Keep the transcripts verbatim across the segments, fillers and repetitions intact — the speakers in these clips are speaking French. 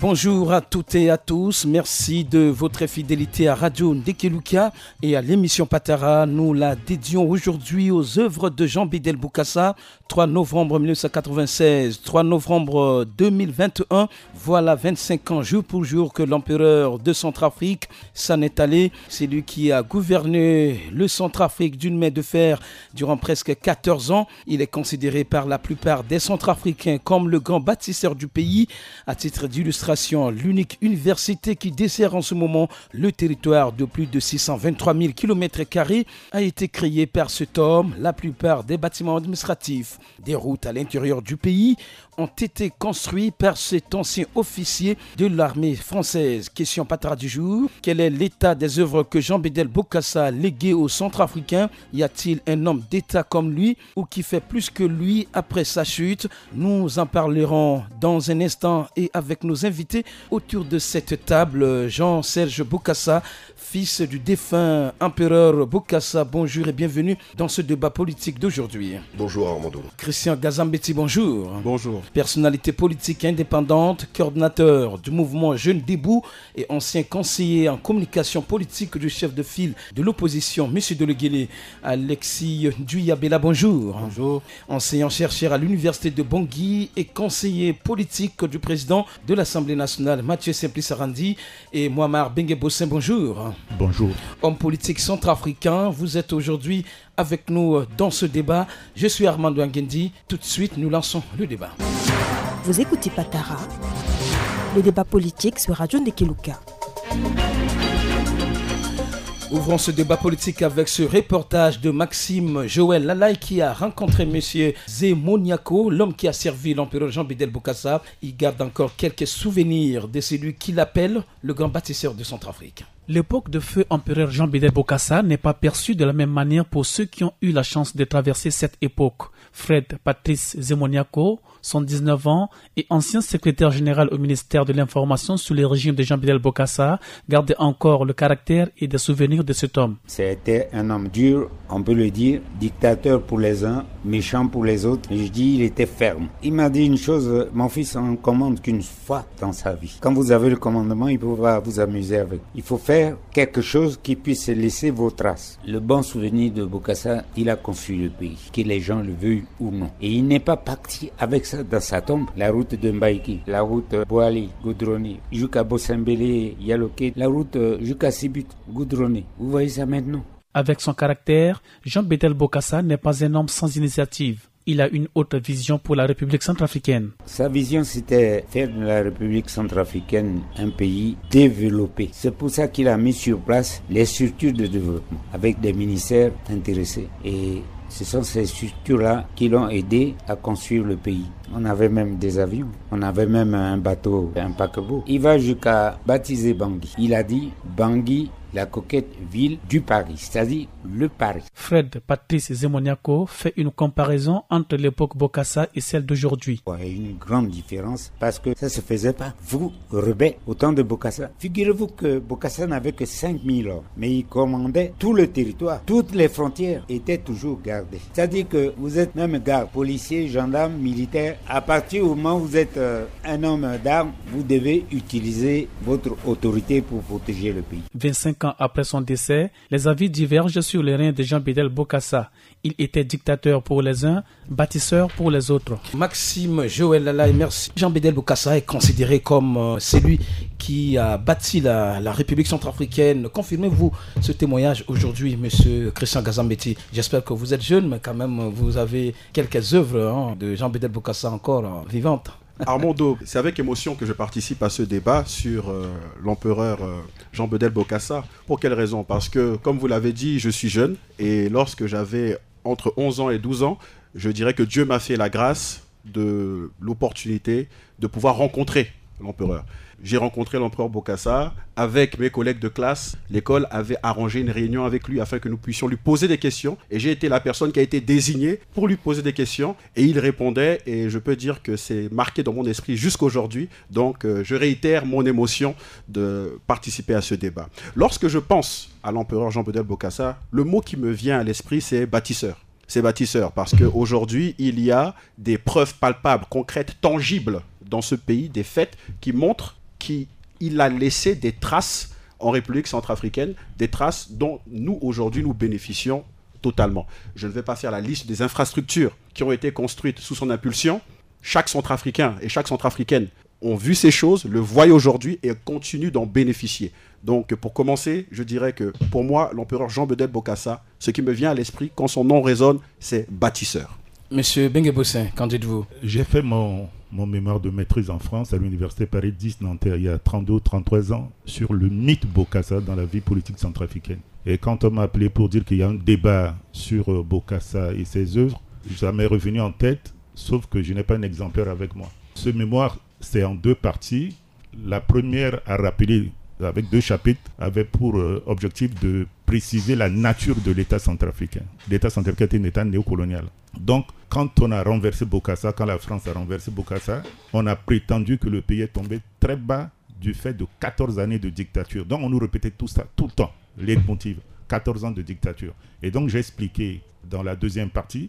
Bonjour à toutes et à tous, merci de votre fidélité à Radio Ndekeluka et à l'émission Patara. Nous la dédions aujourd'hui aux œuvres de Jean Bédel Bokassa, trois novembre mille neuf cent quatre-vingt-seize, trois novembre deux mille vingt et un. Voilà vingt-cinq ans jour pour jour que l'empereur de Centrafrique s'en est allé. C'est lui qui a gouverné le Centrafrique d'une main de fer durant presque quatorze ans. Il est considéré par la plupart des Centrafricains comme le grand bâtisseur du pays. À titre d'illustration, l'unique université qui dessert en ce moment le territoire de plus de six cent vingt-trois mille kilomètres carrés a été créée par cet homme. La plupart des bâtiments administratifs, des routes à l'intérieur du pays ont été construits par cet ancien officier de l'armée française. Question Patara du jour. Quel est l'état des œuvres que Jean Bédel Bokassa a léguées aux Centrafricains? Y a-t-il un homme d'État comme lui ou qui fait plus que lui après sa chute? Nous en parlerons dans un instant et avec nos invités autour de cette table. Jean-Serge Bokassa, fils du défunt empereur Bokassa, bonjour et bienvenue dans ce débat politique d'aujourd'hui. Bonjour Armando. Christian Gazambeti, bonjour. Bonjour. Personnalité politique indépendante, coordinateur du mouvement Jeunes Debout et ancien conseiller en communication politique du chef de file de l'opposition, M. Deleguélé, Alexis Duyabela, bonjour. Bonjour. Enseignant-chercheur à l'université de Bangui et conseiller politique du président de l'Assemblée nationale, Mathieu Simplice-Arandi, et Mohamed Bengue-Bossin, bonjour. Bonjour. Homme politique centrafricain, vous êtes aujourd'hui avec nous dans ce débat. Je suis Armando Angendi. Tout de suite, nous lançons le débat. Vous écoutez Patara, le débat politique sur Radio Ndekeluka. Ouvrons ce débat politique avec ce reportage de Maxime Joël Lalaï qui a rencontré M. Zemoniako, l'homme qui a servi l'empereur Jean Bédel Bokassa. Il garde encore quelques souvenirs de celui qu'il appelle le grand bâtisseur de Centrafrique. L'époque de feu empereur Jean Bédel Bokassa n'est pas perçue de la même manière pour ceux qui ont eu la chance de traverser cette époque. Fred Patrice Zemoniako, soixante-dix-neuf ans et ancien secrétaire général au ministère de l'Information sous le régime de Jean Bédel Bokassa, garde encore le caractère et des souvenirs de cet homme. C'était un homme dur, on peut le dire, dictateur pour les uns, méchant pour les autres. Je dis, il était ferme. Il m'a dit une chose, mon fils, on ne commande qu'une fois dans sa vie. Quand vous avez le commandement, il ne faut pas vous amuser avec. Il faut faire quelque chose qui puisse laisser vos traces. Le bon souvenir de Bokassa, il a construit le pays, que les gens le veuillent ou non. Et il n'est pas parti avec ça dans sa tombe. La route de Mbaïki, la route Boali, Goudroni, jusqu'à Bossembélé, Yaloké, la route jusqu'à Sibut, Goudroni. Vous voyez ça maintenant? Avec son caractère, Jean Bédel Bokassa n'est pas un homme sans initiative. Il a une autre vision pour la République centrafricaine. Sa vision, c'était faire de la République centrafricaine un pays développé. C'est pour ça qu'il a mis sur place les structures de développement avec des ministères intéressés. Et ce sont ces structures-là qui l'ont aidé à construire le pays. On avait même des avions, on avait même un bateau, un paquebot. Il va jusqu'à baptiser Bangui. Il a dit Bangui, la coquette ville du Paris, c'est-à-dire le Paris. Fred Patrice Zemoniako fait une comparaison entre l'époque Bokassa et celle d'aujourd'hui. Il y a une grande différence parce que ça ne se faisait pas. Vous, rebelles, au temps de Bokassa, figurez-vous que Bokassa n'avait que cinq mille hommes, mais il commandait tout le territoire. Toutes les frontières étaient toujours gardées. C'est-à-dire que vous êtes même garde, policier, gendarme, militaire. À partir du moment où vous êtes euh, un homme d'armes, vous devez utiliser votre autorité pour protéger le pays. vingt-cinq ans après son décès, les avis divergent sur le règne de Jean Bédel Bokassa. Il était dictateur pour les uns, bâtisseur pour les autres. Maxime Joël Lalaï, merci. Jean Bédel Bokassa est considéré comme euh, celui qui a bâti la, la République centrafricaine. Confirmez-vous ce témoignage aujourd'hui, monsieur Christian Gazambeti? J'espère que vous êtes jeune, mais quand même, vous avez quelques œuvres hein, de Jean Bédel Bokassa encore euh, vivantes. Armando, c'est avec émotion que je participe à ce débat sur euh, l'empereur euh, Jean Bédel Bokassa. Pour quelle raison? Parce que, comme vous l'avez dit, je suis jeune et lorsque j'avais entre onze ans et douze ans, je dirais que Dieu m'a fait la grâce de l'opportunité de pouvoir rencontrer l'empereur. J'ai rencontré l'empereur Bokassa avec mes collègues de classe. L'école avait arrangé une réunion avec lui afin que nous puissions lui poser des questions. Et j'ai été la personne qui a été désignée pour lui poser des questions. Et il répondait et je peux dire que c'est marqué dans mon esprit jusqu'aujourd'hui. Donc euh, je réitère mon émotion de participer à ce débat. Lorsque je pense à l'empereur Jean Bédel Bokassa, le mot qui me vient à l'esprit c'est bâtisseur. C'est bâtisseur parce qu'aujourd'hui il y a des preuves palpables, concrètes, tangibles dans ce pays, des faits qui montrent qu'il a laissé des traces en République centrafricaine, des traces dont nous, aujourd'hui, nous bénéficions totalement. Je ne vais pas faire la liste des infrastructures qui ont été construites sous son impulsion. Chaque Centrafricain et chaque Centrafricaine ont vu ces choses, le voient aujourd'hui et continuent d'en bénéficier. Donc, pour commencer, je dirais que pour moi, l'empereur Jean Bedel Bokassa, ce qui me vient à l'esprit quand son nom résonne, c'est bâtisseur. Monsieur Bengue-Bossin, qu'en dites-vous? J'ai fait mon, mon mémoire de maîtrise en France à l'université Paris dix Nanterre il y a trente-deux trente-trois ans sur le mythe Bokassa dans la vie politique centrafricaine. Et quand on m'a appelé pour dire qu'il y a un débat sur euh, Bokassa et ses œuvres, ça m'est revenu en tête, sauf que je n'ai pas un exemplaire avec moi. Ce mémoire, c'est en deux parties. La première à rappeler, avec deux chapitres, avait pour euh, objectif de préciser la nature de l'État centrafricain. L'État centrafricain est un État néocolonial. Donc, quand on a renversé Bokassa, quand la France a renversé Bokassa, on a prétendu que le pays est tombé très bas du fait de quatorze années de dictature. Donc, on nous répétait tout ça, tout le temps, les motifs, quatorze ans de dictature. Et donc, j'ai expliqué dans la deuxième partie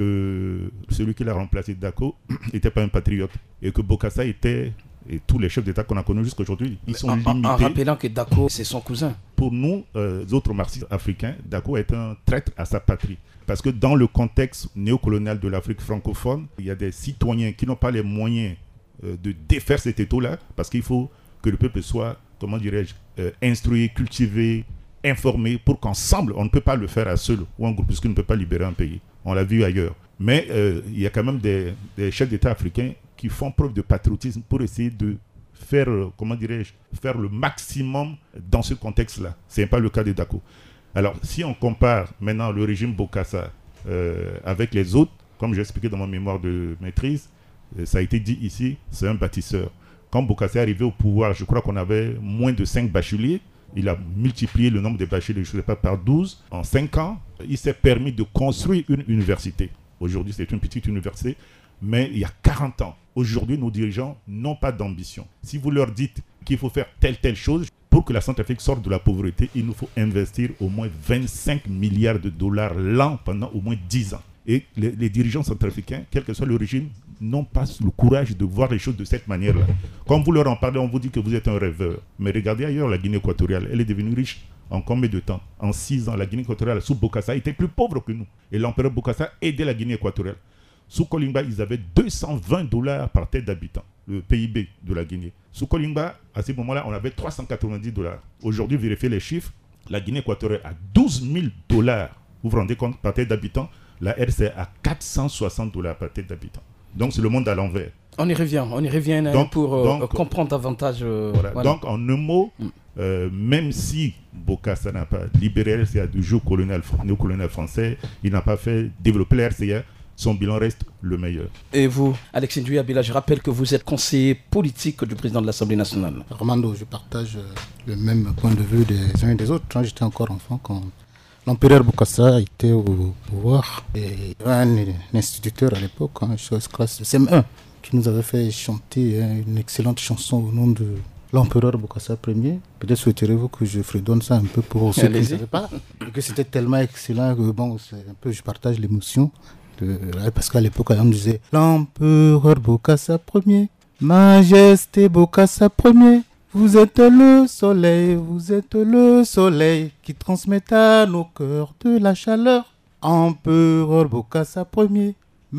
que celui qui l'a remplacé, Dako, n'était pas un patriote. Et que Bokassa était, et tous les chefs d'État qu'on a connus jusqu'à aujourd'hui, ils sont en, limités. En rappelant que Dako, c'est son cousin. Pour nous, euh, autres marxistes africains, Dako est un traître à sa patrie. Parce que dans le contexte néocolonial de l'Afrique francophone, il y a des citoyens qui n'ont pas les moyens euh, de défaire cet étau-là, parce qu'il faut que le peuple soit, comment dirais-je, euh, instruit, cultivé, informé, pour qu'ensemble, on ne peut pas le faire à seul, ou un groupuscule ne peut pas libérer un pays. On l'a vu ailleurs. Mais euh, il y a quand même des, des chefs d'État africains qui font preuve de patriotisme pour essayer de faire, euh, comment dirais-je, faire le maximum dans ce contexte-là. Ce n'est pas le cas de Dako. Alors, si on compare maintenant le régime Bokassa euh, avec les autres, comme j'ai expliqué dans mon mémoire de maîtrise, euh, ça a été dit ici, c'est un bâtisseur. Quand Bokassa est arrivé au pouvoir, je crois qu'on avait moins de cinq bacheliers. Il a multiplié le nombre de bacheliers, je ne sais pas, par douze. En cinq ans, il s'est permis de construire une université. Aujourd'hui, c'est une petite université, mais il y a quarante ans. Aujourd'hui, nos dirigeants n'ont pas d'ambition. Si vous leur dites qu'il faut faire telle, telle chose, pour que la Centrafrique sorte de la pauvreté, il nous faut investir au moins vingt-cinq milliards de dollars l'an pendant au moins dix ans. Et les, les dirigeants centrafricains, quel que soit le régime, n'ont pas le courage de voir les choses de cette manière-là. Quand vous leur en parlez, on vous dit que vous êtes un rêveur. Mais regardez ailleurs la Guinée équatoriale. Elle est devenue riche en combien de temps? En six ans, la Guinée équatoriale, sous Bokassa, était plus pauvre que nous. Et l'empereur Bokassa aidait la Guinée équatoriale. Sous Kolimba, ils avaient deux cent vingt dollars par tête d'habitant, le P I B de la Guinée. Sous Kolimba, à ce moment-là, on avait trois cent quatre-vingt-dix dollars. Aujourd'hui, vérifiez les chiffres, la Guinée équatoriale a douze mille dollars. Vous vous rendez compte, par tête d'habitant, la R C a quatre cent soixante dollars par tête d'habitant. Donc, c'est le monde à l'envers. On y revient, on y revient donc, pour euh, donc, comprendre davantage. Euh, voilà. Voilà. Donc, en un mot, mm. euh, même si Bokassa n'a pas libéré la R C A du jeu colonial, néocolonial français, il n'a pas fait développer la R C A, son bilan reste le meilleur. Et vous, Alexis Ndouye Abila, je rappelle que vous êtes conseiller politique du président de l'Assemblée nationale. Armando, je partage le même point de vue des uns et des autres. Quand j'étais encore enfant, quand l'empereur Bokassa était au pouvoir, et il y avait un instituteur à l'époque, hein, classe C M un, qui nous avait fait chanter hein, une excellente chanson au nom de l'empereur Bokassa Ier. Peut-être souhaiterez-vous que je fredonne ça un peu pour ceux qui ne savaient pas. Et que c'était tellement excellent que bon, c'est un peu, je partage l'émotion. De, parce qu'à l'époque, on disait l'empereur Bokassa Ier, Majesté Bokassa Ier, vous êtes le soleil, vous êtes le soleil qui transmet à nos cœurs de la chaleur. Empereur Bokassa Ier,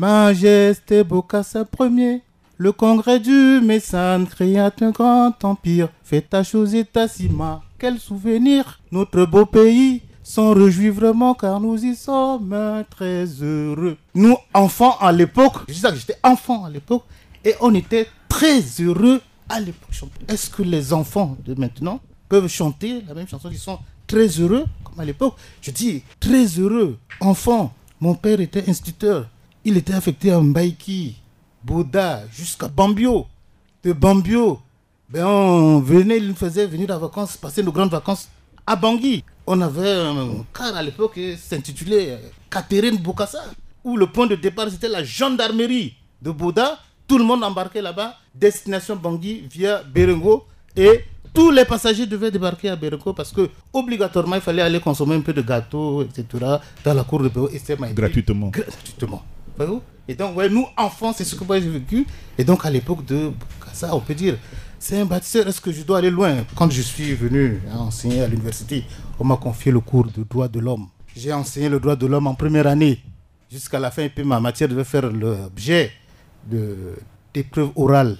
Majesté Bokassa Ier, le congrès du Messane créa un grand empire, fait tâche aux États Sima, quel souvenir, notre beau pays s'en réjouit vraiment car nous y sommes très heureux. Nous, enfants à l'époque, je dis ça que j'étais enfant à l'époque, et on était très heureux à l'époque. Est-ce que les enfants de maintenant peuvent chanter la même chanson, qui sont très heureux comme à l'époque? Je dis très heureux. Enfant, mon père était instituteur, il était affecté à Mbaïki, Bouddha, jusqu'à Bambio. De Bambio, ben on venait, il nous faisait venir en vacances, passer nos grandes vacances à Bangui. On avait un car à l'époque qui s'intitulait Catherine Bokassa, où le point de départ c'était la gendarmerie de Bouddha. Tout le monde embarquait là-bas, destination Bangui via Berengo, et tous les passagers devaient débarquer à Berengo parce que obligatoirement il fallait aller consommer un peu de gâteau, et cetera dans la cour de Berengo. Gratuitement. Gratuitement. Et donc, ouais, nous, enfants, c'est ce que moi j'ai vécu. Et donc, à l'époque de Bokassa, on peut dire, c'est un bâtisseur, est-ce que je dois aller loin? Quand je suis venu enseigner à l'université, on m'a confié le cours de droit de l'homme. J'ai enseigné le droit de l'homme en première année. Jusqu'à la fin, et puis ma matière devait faire l'objet de, d'épreuves orales.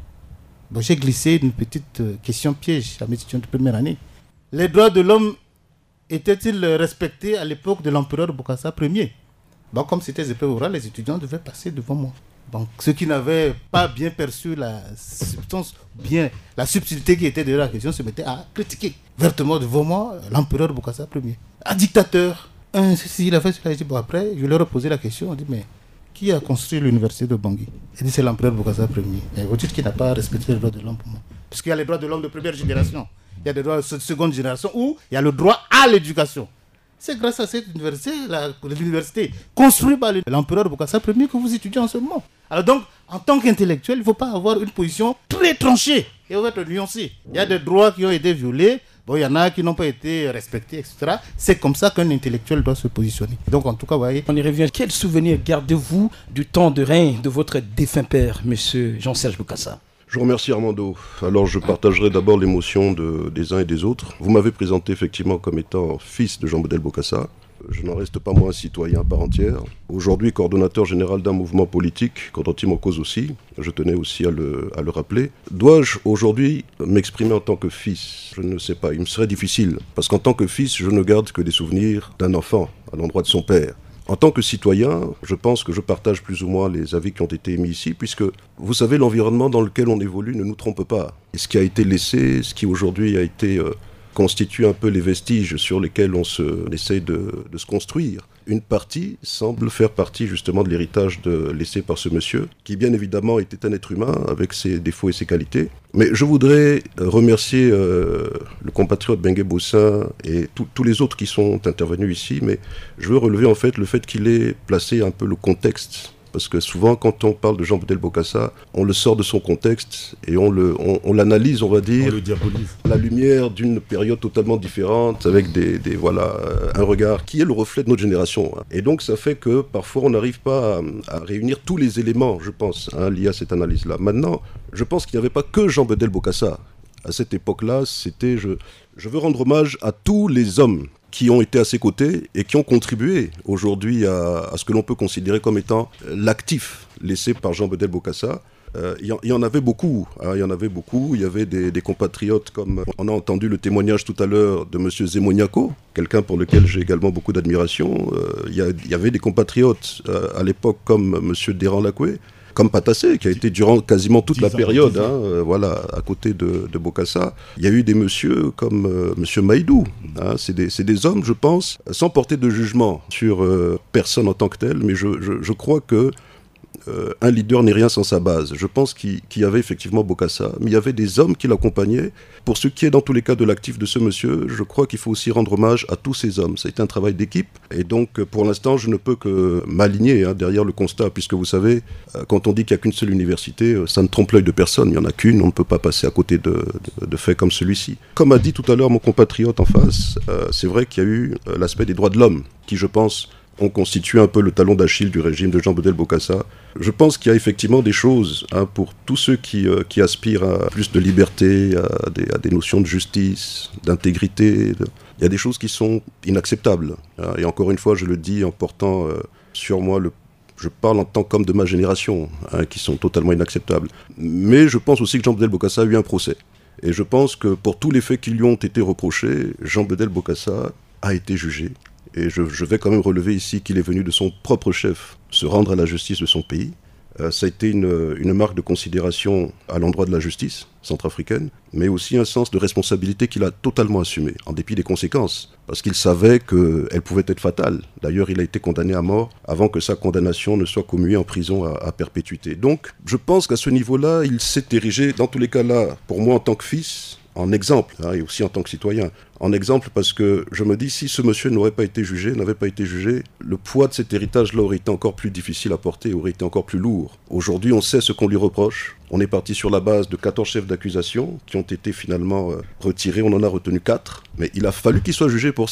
Bon, j'ai glissé une petite question piège à mes étudiants de première année. Les droits de l'homme étaient-ils respectés à l'époque de l'empereur Bokassa Ier? Bon, comme c'était des épreuves orales, les étudiants devaient passer devant moi. Donc, ceux qui n'avaient pas bien perçu la substance, bien la subtilité qui était derrière la question, se mettaient à critiquer vertement devant moi l'empereur Bokassa Ier. Un dictateur, un ceci, il a fait cela. Bon, après, je leur ai posé la question, on dit, mais qui a construit l'université de Bangui? Il dit, c'est l'empereur Bokassa Ier. Et vous dites qu'il n'a pas respecté les droits de l'homme pour moi. Parce qu'il y a les droits de l'homme de première génération, il y a des droits de seconde génération, où il y a le droit à l'éducation. C'est grâce à cette université, la, l'université construite par l'empereur Bokassa Ier que vous étudiez en ce moment. Alors donc, en tant qu'intellectuel, il ne faut pas avoir une position très tranchée et être nuancé. Il y a des droits qui ont été violés, bon, il y en a qui n'ont pas été respectés, et cetera. C'est comme ça qu'un intellectuel doit se positionner. Donc en tout cas, vous voyez... On y revient. Quel souvenir gardez-vous du temps de règne de votre défunt père, M. Jean-Serge Bokassa? Je vous remercie Armando. Alors je partagerai d'abord l'émotion de, des uns et des autres. Vous m'avez présenté effectivement comme étant fils de Jean-Bédel Bokassa. Je n'en reste pas moins un citoyen à part entière. Aujourd'hui coordonnateur général d'un mouvement politique, Contentim en cause aussi, je tenais aussi à le, à le rappeler. Dois-je aujourd'hui m'exprimer en tant que fils? Je ne sais pas, il me serait difficile. Parce qu'en tant que fils, je ne garde que des souvenirs d'un enfant à l'endroit de son père. En tant que citoyen, je pense que je partage plus ou moins les avis qui ont été émis ici, puisque, vous savez, l'environnement dans lequel on évolue ne nous trompe pas. Et ce qui a été laissé, ce qui aujourd'hui a été euh, constitue un peu les vestiges sur lesquels on, se, on essaye de, de se construire. Une partie semble faire partie justement de l'héritage de, laissé par ce monsieur, qui bien évidemment était un être humain avec ses défauts et ses qualités. Mais je voudrais remercier euh, le compatriote Bengue Boussin et tous les autres qui sont intervenus ici, mais je veux relever en fait le fait qu'il ait placé un peu le contexte. Parce que souvent, quand on parle de Jean-Bédel Bokassa, on le sort de son contexte et on, le, on, on l'analyse, on va dire, on le diabolise. À la lumière d'une période totalement différente, avec des, des, voilà, un regard qui est le reflet de notre génération. Et donc, ça fait que parfois, on n'arrive pas à, à réunir tous les éléments, je pense, hein, liés à cette analyse-là. Maintenant, je pense qu'il n'y avait pas que Jean-Bédel Bokassa. À cette époque-là, c'était... Je, je veux rendre hommage à tous les hommes qui ont été à ses côtés et qui ont contribué aujourd'hui à, à ce que l'on peut considérer comme étant l'actif laissé par Jean-Bédel Bokassa. Euh, il, y en, il y en avait beaucoup, hein, il y en avait beaucoup. Il y avait des, des compatriotes comme, on a entendu le témoignage tout à l'heure de M. Zemoniako, quelqu'un pour lequel j'ai également beaucoup d'admiration. Euh, il, y a, il y avait des compatriotes euh, à l'époque comme M. Déran Lakoué, comme Patassé, qui a été durant quasiment toute la période, hein, euh, voilà, à côté de, de Bokassa. Il y a eu des messieurs comme euh, M. Maïdou. Hein, c'est des, c'est des hommes, je pense, sans porter de jugement sur euh, personne en tant que tel, mais je, je, je crois que Euh, un leader n'est rien sans sa base. Je pense qu'il, qu'il y avait effectivement Bokassa, mais il y avait des hommes qui l'accompagnaient. Pour ce qui est dans tous les cas de l'actif de ce monsieur, je crois qu'il faut aussi rendre hommage à tous ces hommes. Ça a été un travail d'équipe, et donc pour l'instant je ne peux que m'aligner hein, derrière le constat, puisque vous savez, euh, quand on dit qu'il n'y a qu'une seule université, euh, ça ne trompe l'œil de personne, il n'y en a qu'une, on ne peut pas passer à côté de, de, de faits comme celui-ci. Comme a dit tout à l'heure mon compatriote en face, euh, c'est vrai qu'il y a eu euh, l'aspect des droits de l'homme, qui je pense ont constitué un peu le talon d'Achille du régime de Jean-Bédel Bokassa. Je pense qu'il y a effectivement des choses hein, pour tous ceux qui, euh, qui aspirent à plus de liberté, à des, à des notions de justice, d'intégrité. De... Il y a des choses qui sont inacceptables. Hein, et encore une fois, je le dis en portant euh, sur moi le je parle en tant qu'homme de ma génération, hein, qui sont totalement inacceptables. Mais je pense aussi que Jean-Bédel Bokassa a eu un procès. Et je pense que pour tous les faits qui lui ont été reprochés, Jean-Bédel Bokassa a été jugé. Et je, je vais quand même relever ici qu'il est venu de son propre chef se rendre à la justice de son pays. Euh, ça a été une, une marque de considération à l'endroit de la justice centrafricaine, mais aussi un sens de responsabilité qu'il a totalement assumé, en dépit des conséquences, parce qu'il savait qu'elles pouvaient être fatales. D'ailleurs, il a été condamné à mort avant que sa condamnation ne soit commuée en prison à, à perpétuité. Donc, je pense qu'à ce niveau-là, il s'est érigé, dans tous les cas là, pour moi en tant que fils, en exemple, hein, et aussi en tant que citoyen. En exemple parce que je me dis, si ce monsieur n'aurait pas été jugé, n'avait pas été jugé, le poids de cet héritage-là aurait été encore plus difficile à porter, aurait été encore plus lourd. Aujourd'hui, on sait ce qu'on lui reproche. On est parti sur la base de quatorze chefs d'accusation qui ont été finalement euh, retirés. On en a retenu quatre. Mais il a fallu qu'il soit jugé pour ça.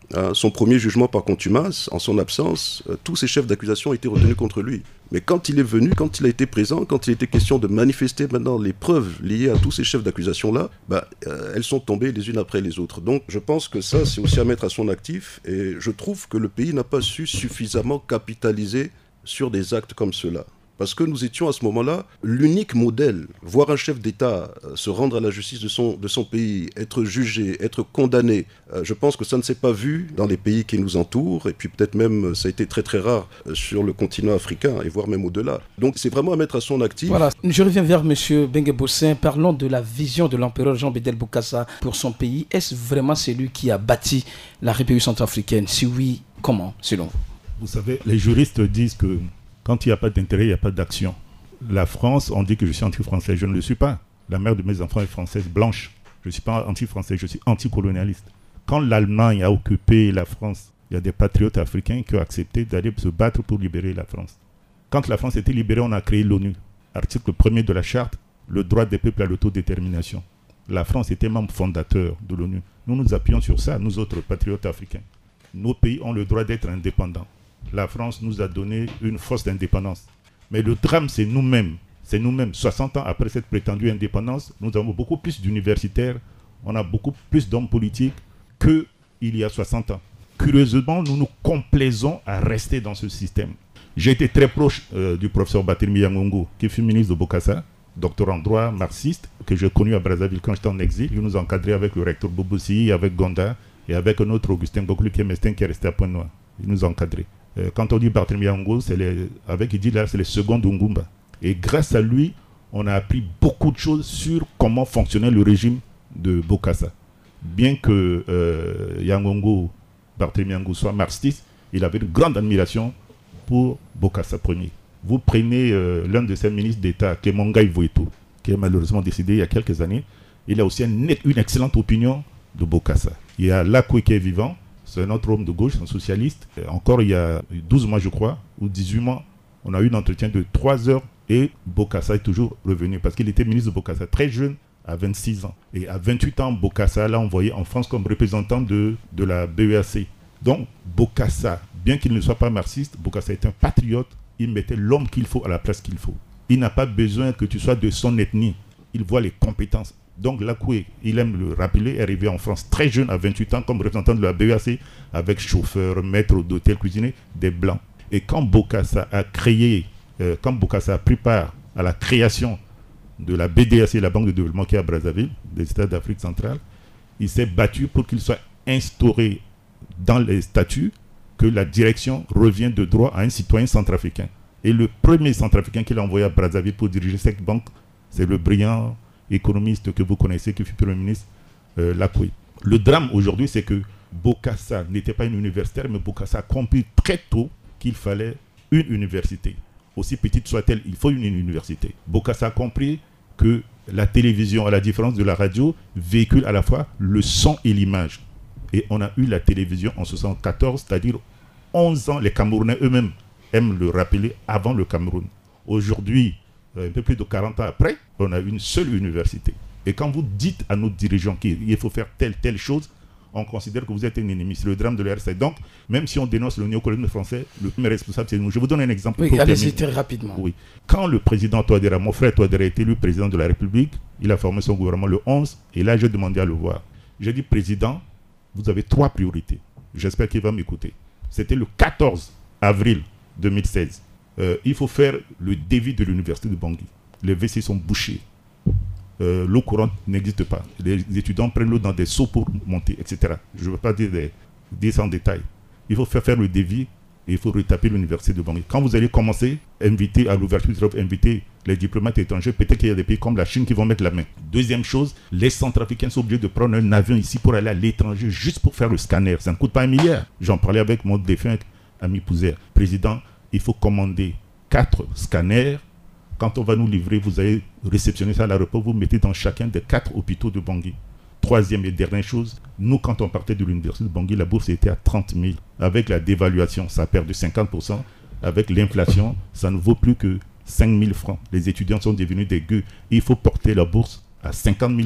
Hein, son premier jugement par contumace, en son absence, euh, tous ces chefs d'accusation ont été retenus contre lui. Mais quand il est venu, quand il a été présent, quand il était question de manifester maintenant les preuves liées à tous ces chefs d'accusation-là, bah, euh, elles sont tombées les unes après les autres. Donc je pense que ça, c'est aussi à mettre à son actif. Et je trouve que le pays n'a pas su suffisamment capitaliser sur des actes comme ceux-là. Parce que nous étions à ce moment-là l'unique modèle. Voir un chef d'État euh, se rendre à la justice de son, de son pays, être jugé, être condamné, euh, je pense que ça ne s'est pas vu dans les pays qui nous entourent. Et puis peut-être même, ça a été très très rare euh, sur le continent africain, et voire même au-delà. Donc c'est vraiment à mettre à son actif. Voilà, je reviens vers M. Bengue Bossin. Parlons de la vision de l'empereur Jean Bédel Bokassa pour son pays. Est-ce vraiment celui qui a bâti la République centrafricaine? Si oui, comment, selon vous? Vous savez, les juristes disent que quand il n'y a pas d'intérêt, il n'y a pas d'action. La France, on dit que je suis anti-français. Je ne le suis pas. La mère de mes enfants est française blanche. Je ne suis pas anti-français, je suis anticolonialiste. Quand l'Allemagne a occupé la France, il y a des patriotes africains qui ont accepté d'aller se battre pour libérer la France. Quand la France était libérée, on a créé l'ONU. Article premier de la charte, le droit des peuples à l'autodétermination. La France était membre fondateur de l'ONU. Nous nous appuyons sur ça, nous autres patriotes africains. Nos pays ont le droit d'être indépendants. La France nous a donné une force d'indépendance. Mais le drame, c'est nous-mêmes. C'est nous-mêmes. soixante ans après cette prétendue indépendance, nous avons beaucoup plus d'universitaires, on a beaucoup plus d'hommes politiques qu'il y a soixante ans. Curieusement, nous nous complaisons à rester dans ce système. J'ai été très proche euh, du professeur Batirmi Yangongo, qui fut ministre de Bokassa, docteur en droit, marxiste, que j'ai connu à Brazzaville quand j'étais en exil. Il nous a encadrés avec le recteur Boboussi, avec Gonda, et avec un autre Augustin Gokulu qui est mestin qui est resté à Pointe-Noire. Il nous a encadrés. Quand on dit Barthélemy Yangongo, c'est les, avec il dit là, c'est les seconds d'Ungumba. Et grâce à lui, on a appris beaucoup de choses sur comment fonctionnait le régime de Bokassa. Bien que euh, Yangongo, Barthélemy Yangongo soit marxiste, il avait une grande admiration pour Bokassa Ier. Vous prenez euh, l'un de ses ministres d'État, Kemonga Ivoeto, qui est malheureusement décédé il y a quelques années. Il a aussi un, une excellente opinion de Bokassa. Il y a Lakwe qui est vivant. C'est un autre homme de gauche, un socialiste. Et encore il y a douze mois, je crois, ou dix-huit mois, on a eu un entretien de trois heures et Bokassa est toujours revenu parce qu'il était ministre de Bokassa très jeune, à vingt-six ans. Et à vingt-huit ans, Bokassa l'a envoyé en France comme représentant de, de la B E A C. Donc Bokassa, bien qu'il ne soit pas marxiste, Bokassa est un patriote. Il mettait l'homme qu'il faut à la place qu'il faut. Il n'a pas besoin que tu sois de son ethnie. Il voit les compétences. Donc Lakwe, il aime le rappeler, est arrivé en France très jeune, à vingt-huit ans, comme représentant de la B E A C, avec chauffeur, maître d'hôtel, cuisinier, des Blancs. Et quand Bokassa a créé, euh, quand Bokassa a pris part à la création de la B D A C, la Banque de développement qui est à Brazzaville, des États d'Afrique centrale, il s'est battu pour qu'il soit instauré dans les statuts que la direction revient de droit à un citoyen centrafricain. Et le premier centrafricain qu'il a envoyé à Brazzaville pour diriger cette banque, c'est le brillant économiste que vous connaissez, qui fut Premier ministre, euh, Lakwe. Le drame aujourd'hui, c'est que Bokassa n'était pas une universitaire, mais Bokassa a compris très tôt qu'il fallait une université. Aussi petite soit-elle, il faut une université. Bokassa a compris que la télévision, à la différence de la radio, véhicule à la fois le son et l'image. Et on a eu la télévision en soixante-quatorze, c'est-à-dire onze ans, les Camerounais eux-mêmes aiment le rappeler, avant le Cameroun. Aujourd'hui, un peu plus de quarante ans après, on a une seule université. Et quand vous dites à nos dirigeants qu'il faut faire telle, telle chose, on considère que vous êtes un ennemi. C'est le drame de l'R C. Donc, même si on dénonce le néocolonialisme français, le premier responsable, c'est nous. Je vous donne un exemple. Oui, allez-y très rapidement. Oui. Quand le président Touadéra, mon frère Touadéra, est élu président de la République, il a formé son gouvernement le onze, et là, j'ai demandé à le voir. J'ai dit, président, vous avez trois priorités. J'espère qu'il va m'écouter. C'était le quatorze avril deux mille seize. Euh, il faut faire le dévi de l'université de Bangui. Les W C sont bouchés. Euh, l'eau courante n'existe pas. Les étudiants prennent l'eau dans des seaux pour monter, et cetera. Je ne veux pas dire, des, dire ça en détail. Il faut faire, faire le dévi et il faut retaper l'université de Bangui. Quand vous allez commencer, inviter à l'ouverture, inviter les diplomates étrangers, peut-être qu'il y a des pays comme la Chine qui vont mettre la main. Deuxième chose, les Centrafricains sont obligés de prendre un avion ici pour aller à l'étranger juste pour faire le scanner. Ça ne coûte pas un milliard. J'en parlais avec mon défunt ami Pouzer. Président, il faut commander quatre scanners. Quand on va nous livrer, vous allez réceptionner ça à l'aéroport, vous mettez dans chacun des quatre hôpitaux de Bangui. Troisième et dernière chose, nous, quand on partait de l'université de Bangui, la bourse était à trente mille. Avec la dévaluation, ça perd de cinquante pour cent. Avec l'inflation, ça ne vaut plus que cinq mille francs. Les étudiants sont devenus des gueux. Il faut porter la bourse à cinquante mille francs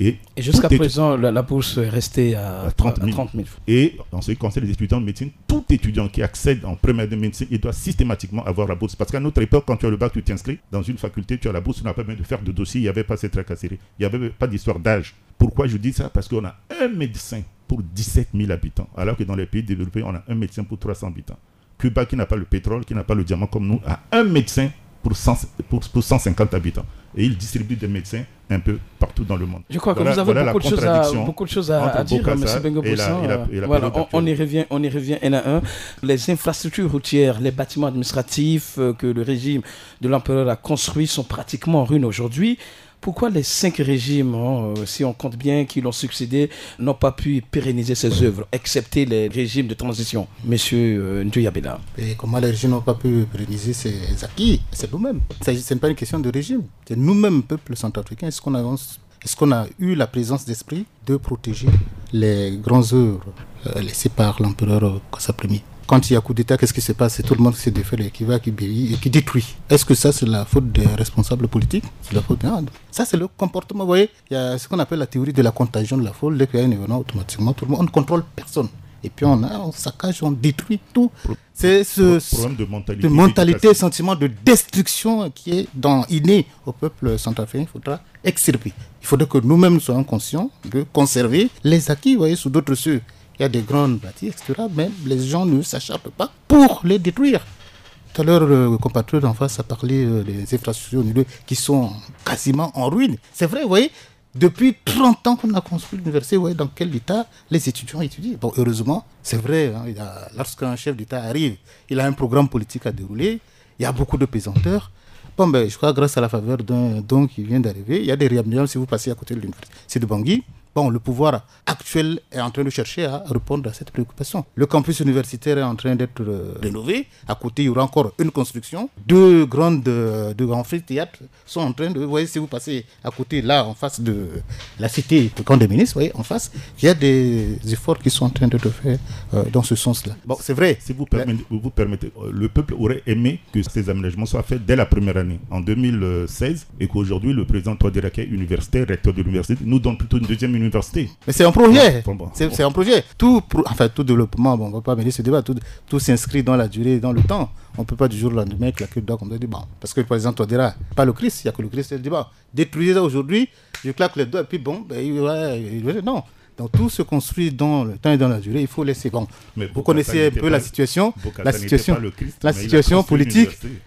Et, et jusqu'à est... présent, la, la bourse est restée à, à trente mille. Et en ce qui concerne les étudiants de médecine, tout étudiant qui accède en première de médecine, il doit systématiquement avoir la bourse. Parce qu'à notre époque, quand tu as le bac, tu t'inscris dans une faculté, tu as la bourse, tu n'as pas besoin de faire de dossier, il n'y avait pas cette tracasserie, il n'y avait pas d'histoire d'âge. Pourquoi je dis ça? Parce qu'on a un médecin pour dix-sept mille habitants, alors que dans les pays développés, on a un médecin pour trois cents habitants. Cuba, qui n'a pas le pétrole, qui n'a pas le diamant comme nous, a un médecin pour, cent, pour, pour cent cinquante habitants. Et il distribue des médecins un peu partout dans le monde. Je crois voilà, que vous avez voilà beaucoup, de choses à, beaucoup de choses à, à dire, M. Bengo Boussan. Voilà, on, on y revient, on y revient un à un. Les infrastructures routières, les bâtiments administratifs euh, que le régime de l'empereur a construits sont pratiquement en ruine aujourd'hui. Pourquoi les cinq régimes, hein, si on compte bien, qui l'ont succédé, n'ont pas pu pérenniser ces œuvres, excepté les régimes de transition, Monsieur euh, Ndouyabela? Et comment les régimes n'ont pas pu pérenniser ces acquis? C'est nous-mêmes. Ce n'est pas une question de régime. C'est nous-mêmes, peuple centrafricain. Est-ce qu'on a, est-ce qu'on a eu la présence d'esprit de protéger les grands œuvres euh, laissées par l'empereur Kossa Ier? Quand il y a coup d'État, qu'est-ce qui se passe? C'est tout le monde qui se défait, qui va, qui bérit et qui détruit. Est-ce que ça, c'est la faute des responsables politiques? C'est la faute. Non. Ça, c'est le comportement. Vous voyez, il y a ce qu'on appelle la théorie de la contagion de la foule. Dès qu'il y a un événement, automatiquement, tout le monde, on ne contrôle personne. Et puis on, a, on saccage, on détruit tout. C'est ce problème de mentalité, de mentalité sentiment de destruction qui est dans, inné au peuple centrafricain. Il faudra extirper. Il faudrait que nous-mêmes soyons conscients de conserver les acquis, vous voyez, sous d'autres cieux. Il y a des grandes bâties, et cetera. Mais les gens ne s'acharnent pas pour les détruire. Tout à l'heure, le compatriote en face a parlé euh, des infrastructures qui sont quasiment en ruine. C'est vrai, vous voyez, depuis trente ans qu'on a construit l'université, vous voyez dans quel état les étudiants étudient. Bon, heureusement, c'est vrai, hein, il y a, lorsqu'un chef d'État arrive, il a un programme politique à dérouler, il y a beaucoup de pesanteurs. Bon, ben, je crois grâce à la faveur d'un don qui vient d'arriver, il y a des réaménagements si vous passez à côté de l'université. C'est de Bangui. Bon, le pouvoir actuel est en train de chercher à répondre à cette préoccupation. Le campus universitaire est en train d'être euh, rénové. À côté, il y aura encore une construction. Deux grandes, euh, deux grands amphithéâtres sont en train de... Vous voyez, si vous passez à côté, là, en face de la cité du camp des ministres, vous voyez, en face, il y a des efforts qui sont en train d'être faits euh, dans ce sens-là. Bon, c'est vrai. Si vous permettez, vous permettez, le peuple aurait aimé que ces aménagements soient faits dès la première année, en deux mille seize, et qu'aujourd'hui, le président Touadéra, qui est universitaire, recteur de l'université, nous donne plutôt une deuxième université. Mais c'est un projet. Bon, bon, c'est, bon. c'est un projet. Tout, pro, enfin, tout développement, bon, on ne va pas mener ce débat, tout, tout s'inscrit dans la durée, dans le temps. On ne peut pas du jour au lendemain claquer le doigt comme ça. Bon, parce que, par exemple, toi, diras, pas le Christ, il n'y a que le Christ qui dit, bon, détruisez ça aujourd'hui, je claque les doigts, et puis bon, ben, il va, il va, non. Donc tout se construit dans le temps et dans la durée, il faut laisser. Bon, mais vous connaissez un peu pas, la situation, la situation, Christ, la situation politique.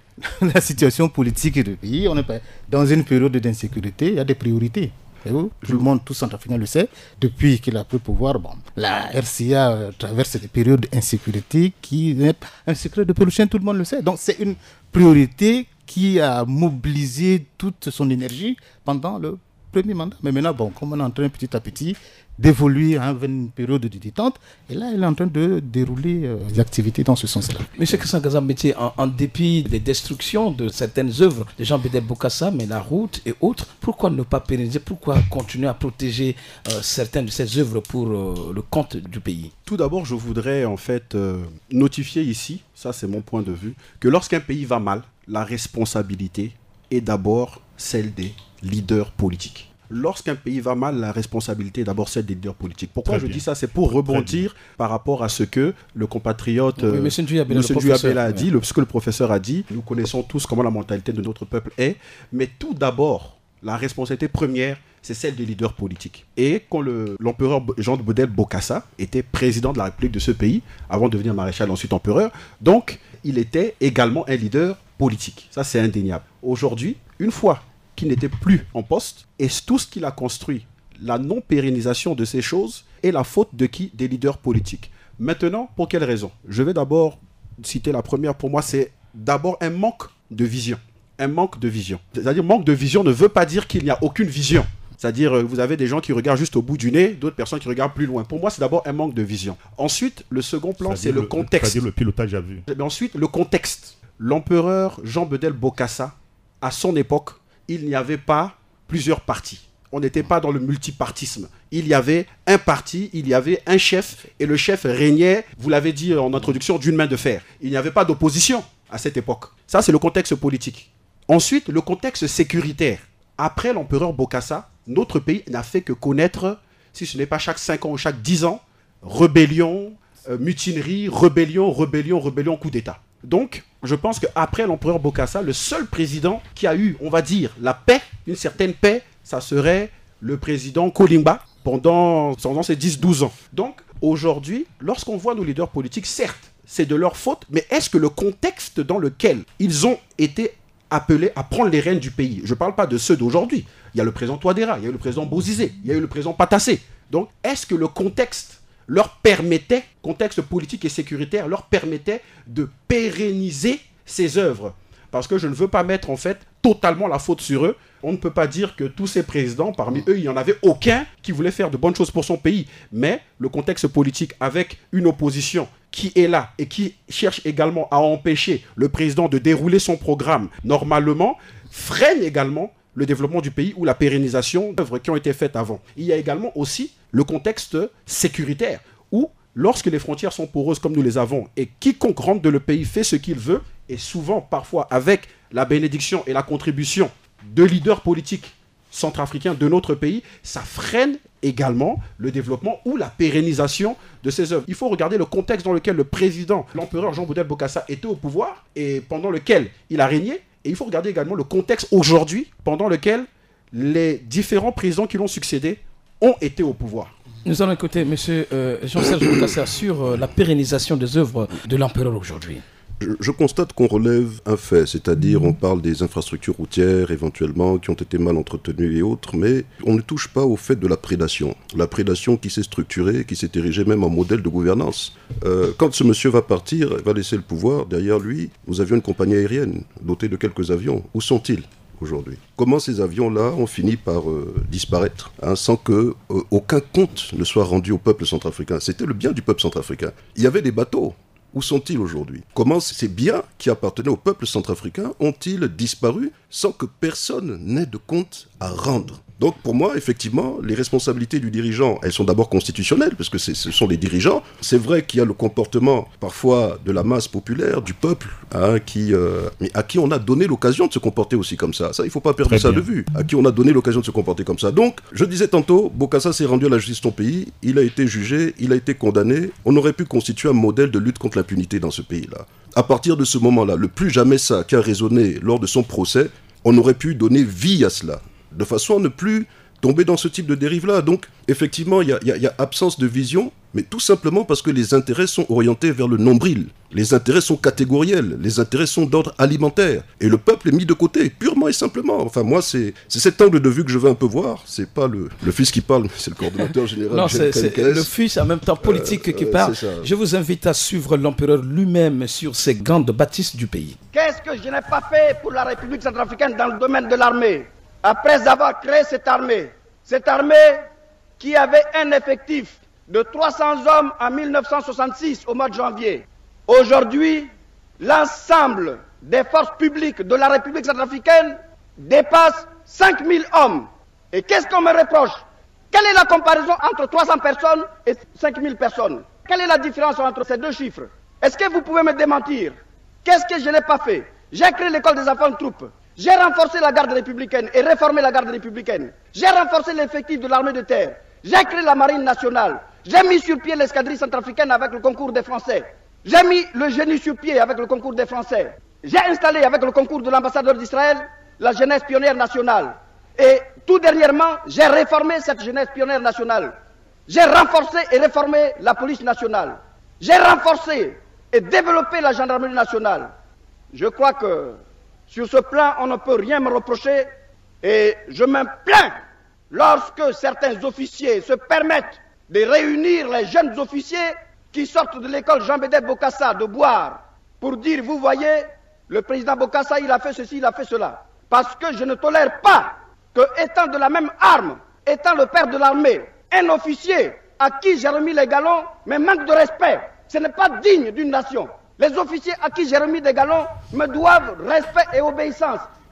La situation politique du pays. On est pas dans une période d'insécurité, il y a des priorités. Tout le monde, tout centrafricain le sait, depuis qu'il a pris le pouvoir, bon, la R C A traverse des périodes d'insécurité qui n'est pas un secret de Pélouchen, tout le monde le sait. Donc c'est une priorité qui a mobilisé toute son énergie pendant le premier mandat. Mais maintenant, bon, comme on est en train petit à petit d'évoluer hein, vers une période de détente, et là, il est en train de dérouler euh, des activités dans ce sens-là. Monsieur Kassan Gazambeti, en, en dépit des destructions de certaines œuvres de Jean Bédel Bokassa, mais la route et autres, pourquoi ne pas pérenniser, pourquoi continuer à protéger euh, certaines de ces œuvres pour euh, le compte du pays? Tout d'abord, je voudrais en fait euh, notifier ici, ça c'est mon point de vue, que lorsqu'un pays va mal, la responsabilité est d'abord celle des leaders politiques. Lorsqu'un pays va mal, la responsabilité est d'abord celle des leaders politiques. Pourquoi Très je bien. dis ça? C'est pour rebondir par rapport à ce que le compatriote oui, M. Ndouyabela a dit, le, ce que le professeur a dit. Nous connaissons tous comment la mentalité de notre peuple est. Mais tout d'abord, la responsabilité première, c'est celle des leaders politiques. Et quand le, l'empereur Jean Bédel Bokassa était président de la République de ce pays, avant de devenir maréchal, ensuite empereur, donc il était également un leader politique. Ça, c'est indéniable. Aujourd'hui, une fois qui n'était plus en poste, et tout ce qu'il a construit, la non-pérennisation de ces choses, est la faute de qui? Des leaders politiques. Maintenant, pour quelles raisons? Je vais d'abord citer la première. Pour moi, c'est d'abord un manque de vision. Un manque de vision. C'est-à-dire, manque de vision ne veut pas dire qu'il n'y a aucune vision. C'est-à-dire, vous avez des gens qui regardent juste au bout du nez, d'autres personnes qui regardent plus loin. Pour moi, c'est d'abord un manque de vision. Ensuite, le second plan, c'est le, le contexte. C'est-à-dire le pilotage à vue. Mais ensuite, le contexte. L'empereur Jean Bédel Bokassa, à son époque, il n'y avait pas plusieurs partis. On n'était pas dans le multipartisme. Il y avait un parti, il y avait un chef, et le chef régnait, vous l'avez dit en introduction, d'une main de fer. Il n'y avait pas d'opposition à cette époque. Ça, c'est le contexte politique. Ensuite, le contexte sécuritaire. après l'empereur Bokassa, notre pays n'a fait que connaître, si ce n'est pas chaque cinq ans ou chaque dix ans, rébellion, euh, mutinerie, rébellion, rébellion, rébellion, coup d'État. Donc, je pense qu'après l'empereur Bokassa, le seul président qui a eu, on va dire, la paix, une certaine paix, ça serait le président Kolimba pendant, pendant ces dix douze ans. Donc, aujourd'hui, lorsqu'on voit nos leaders politiques, certes, c'est de leur faute, mais est-ce que le contexte dans lequel ils ont été appelés à prendre les rênes du pays, je ne parle pas de ceux d'aujourd'hui, il y a le président Touadéra, il y a eu le président Bozizé, il y a eu le président Patassé. Donc, est-ce que le contexte leur permettait, contexte politique et sécuritaire, leur permettait de pérenniser ces œuvres? Parce que je ne veux pas mettre en fait totalement la faute sur eux. On ne peut pas dire que tous ces présidents, parmi eux, il n'y en avait aucun qui voulait faire de bonnes choses pour son pays. Mais le contexte politique avec une opposition qui est là et qui cherche également à empêcher le président de dérouler son programme normalement, freine également le développement du pays ou la pérennisation d'œuvres qui ont été faites avant. Il y a également aussi le contexte sécuritaire où, lorsque les frontières sont poreuses comme nous les avons et quiconque rentre dans le pays fait ce qu'il veut, et souvent, parfois, avec la bénédiction et la contribution de leaders politiques centrafricains de notre pays, ça freine également le développement ou la pérennisation de ces œuvres. Il faut regarder le contexte dans lequel le président, l'empereur Jean Boudel Bokassa, était au pouvoir et pendant lequel il a régné. Et il faut regarder également le contexte aujourd'hui pendant lequel les différents présidents qui l'ont succédé ont été au pouvoir. Nous allons écouter M. Euh, Jean-Serge Bokassa sur euh, la pérennisation des œuvres de l'empereur aujourd'hui. Je, je constate qu'on relève un fait, c'est-à-dire on parle des infrastructures routières éventuellement qui ont été mal entretenues et autres, mais on ne touche pas au fait de la prédation. La prédation qui s'est structurée, qui s'est érigée même en modèle de gouvernance. Euh, quand ce monsieur va partir, va laisser le pouvoir, derrière lui, nous avions une compagnie aérienne dotée de quelques avions. Où sont-ils aujourd'hui? Comment ces avions-là ont fini par euh, disparaître hein, sans que euh, aucun compte ne soit rendu au peuple centrafricain? C'était le bien du peuple centrafricain. Il y avait des bateaux. Où sont-ils aujourd'hui? Comment ces biens qui appartenaient au peuple centrafricain ont-ils disparu sans que personne n'ait de compte à rendre? Donc pour moi, effectivement, les responsabilités du dirigeant, elles sont d'abord constitutionnelles, parce que c'est, ce sont les dirigeants. C'est vrai qu'il y a le comportement parfois de la masse populaire, du peuple, hein, qui, euh, mais à qui on a donné l'occasion de se comporter aussi comme ça. Ça, il ne faut pas perdre Très ça bien. de vue. À qui on a donné l'occasion de se comporter comme ça. Donc, je disais tantôt, Bokassa s'est rendu à la justice de son pays, il a été jugé, il a été condamné. On aurait pu constituer un modèle de lutte contre l'impunité dans ce pays-là. À partir de ce moment-là, le plus jamais ça qui a résonné lors de son procès, on aurait pu donner vie à cela, de façon à ne plus tomber dans ce type de dérive-là. Donc, effectivement, il y, y, y a absence de vision, mais tout simplement parce que les intérêts sont orientés vers le nombril. Les intérêts sont catégoriels, les intérêts sont d'ordre alimentaire. Et le peuple est mis de côté, purement et simplement. Enfin, moi, c'est, c'est cet angle de vue que je veux un peu voir. C'est pas le, le fils qui parle, c'est le coordonnateur général. Non, c'est, c'est le fils, en même temps politique, euh, qui euh, parle. Je vous invite à suivre l'empereur lui-même sur ces grandes bâtisses du pays. Qu'est-ce que je n'ai pas fait pour la République centrafricaine dans le domaine de l'armée? Après avoir créé cette armée, cette armée qui avait un effectif de trois cents hommes en mille neuf cent soixante-six au mois de janvier. Aujourd'hui, l'ensemble des forces publiques de la République centrafricaine dépasse cinq mille hommes. Et qu'est-ce qu'on me reproche? Quelle est la comparaison entre trois cents personnes et cinq mille personnes? Quelle est la différence entre ces deux chiffres? Est-ce que vous pouvez me démentir? Qu'est-ce que je n'ai pas fait? J'ai créé l'école des enfants de troupes. J'ai renforcé la garde républicaine et réformé la garde républicaine. J'ai renforcé l'effectif de l'armée de terre. J'ai créé la marine nationale. J'ai mis sur pied l'escadrille centrafricaine avec le concours des Français. J'ai mis le génie sur pied avec le concours des Français. J'ai installé avec le concours de l'ambassadeur d'Israël la jeunesse pionnière nationale. Et tout dernièrement, j'ai réformé cette jeunesse pionnière nationale. J'ai renforcé et réformé la police nationale. J'ai renforcé et développé la gendarmerie nationale. Je crois que sur ce plan, on ne peut rien me reprocher et je me plains lorsque certains officiers se permettent de réunir les jeunes officiers qui sortent de l'école Jean-Bédel Bokassa de Boire pour dire, vous voyez, le président Bokassa, il a fait ceci, il a fait cela. Parce que je ne tolère pas que, étant de la même arme, étant le père de l'armée, un officier à qui j'ai remis les galons, mais manque de respect. Ce n'est pas digne d'une nation. Les officiers à qui j'ai remis des galons me doivent respect et obéissance.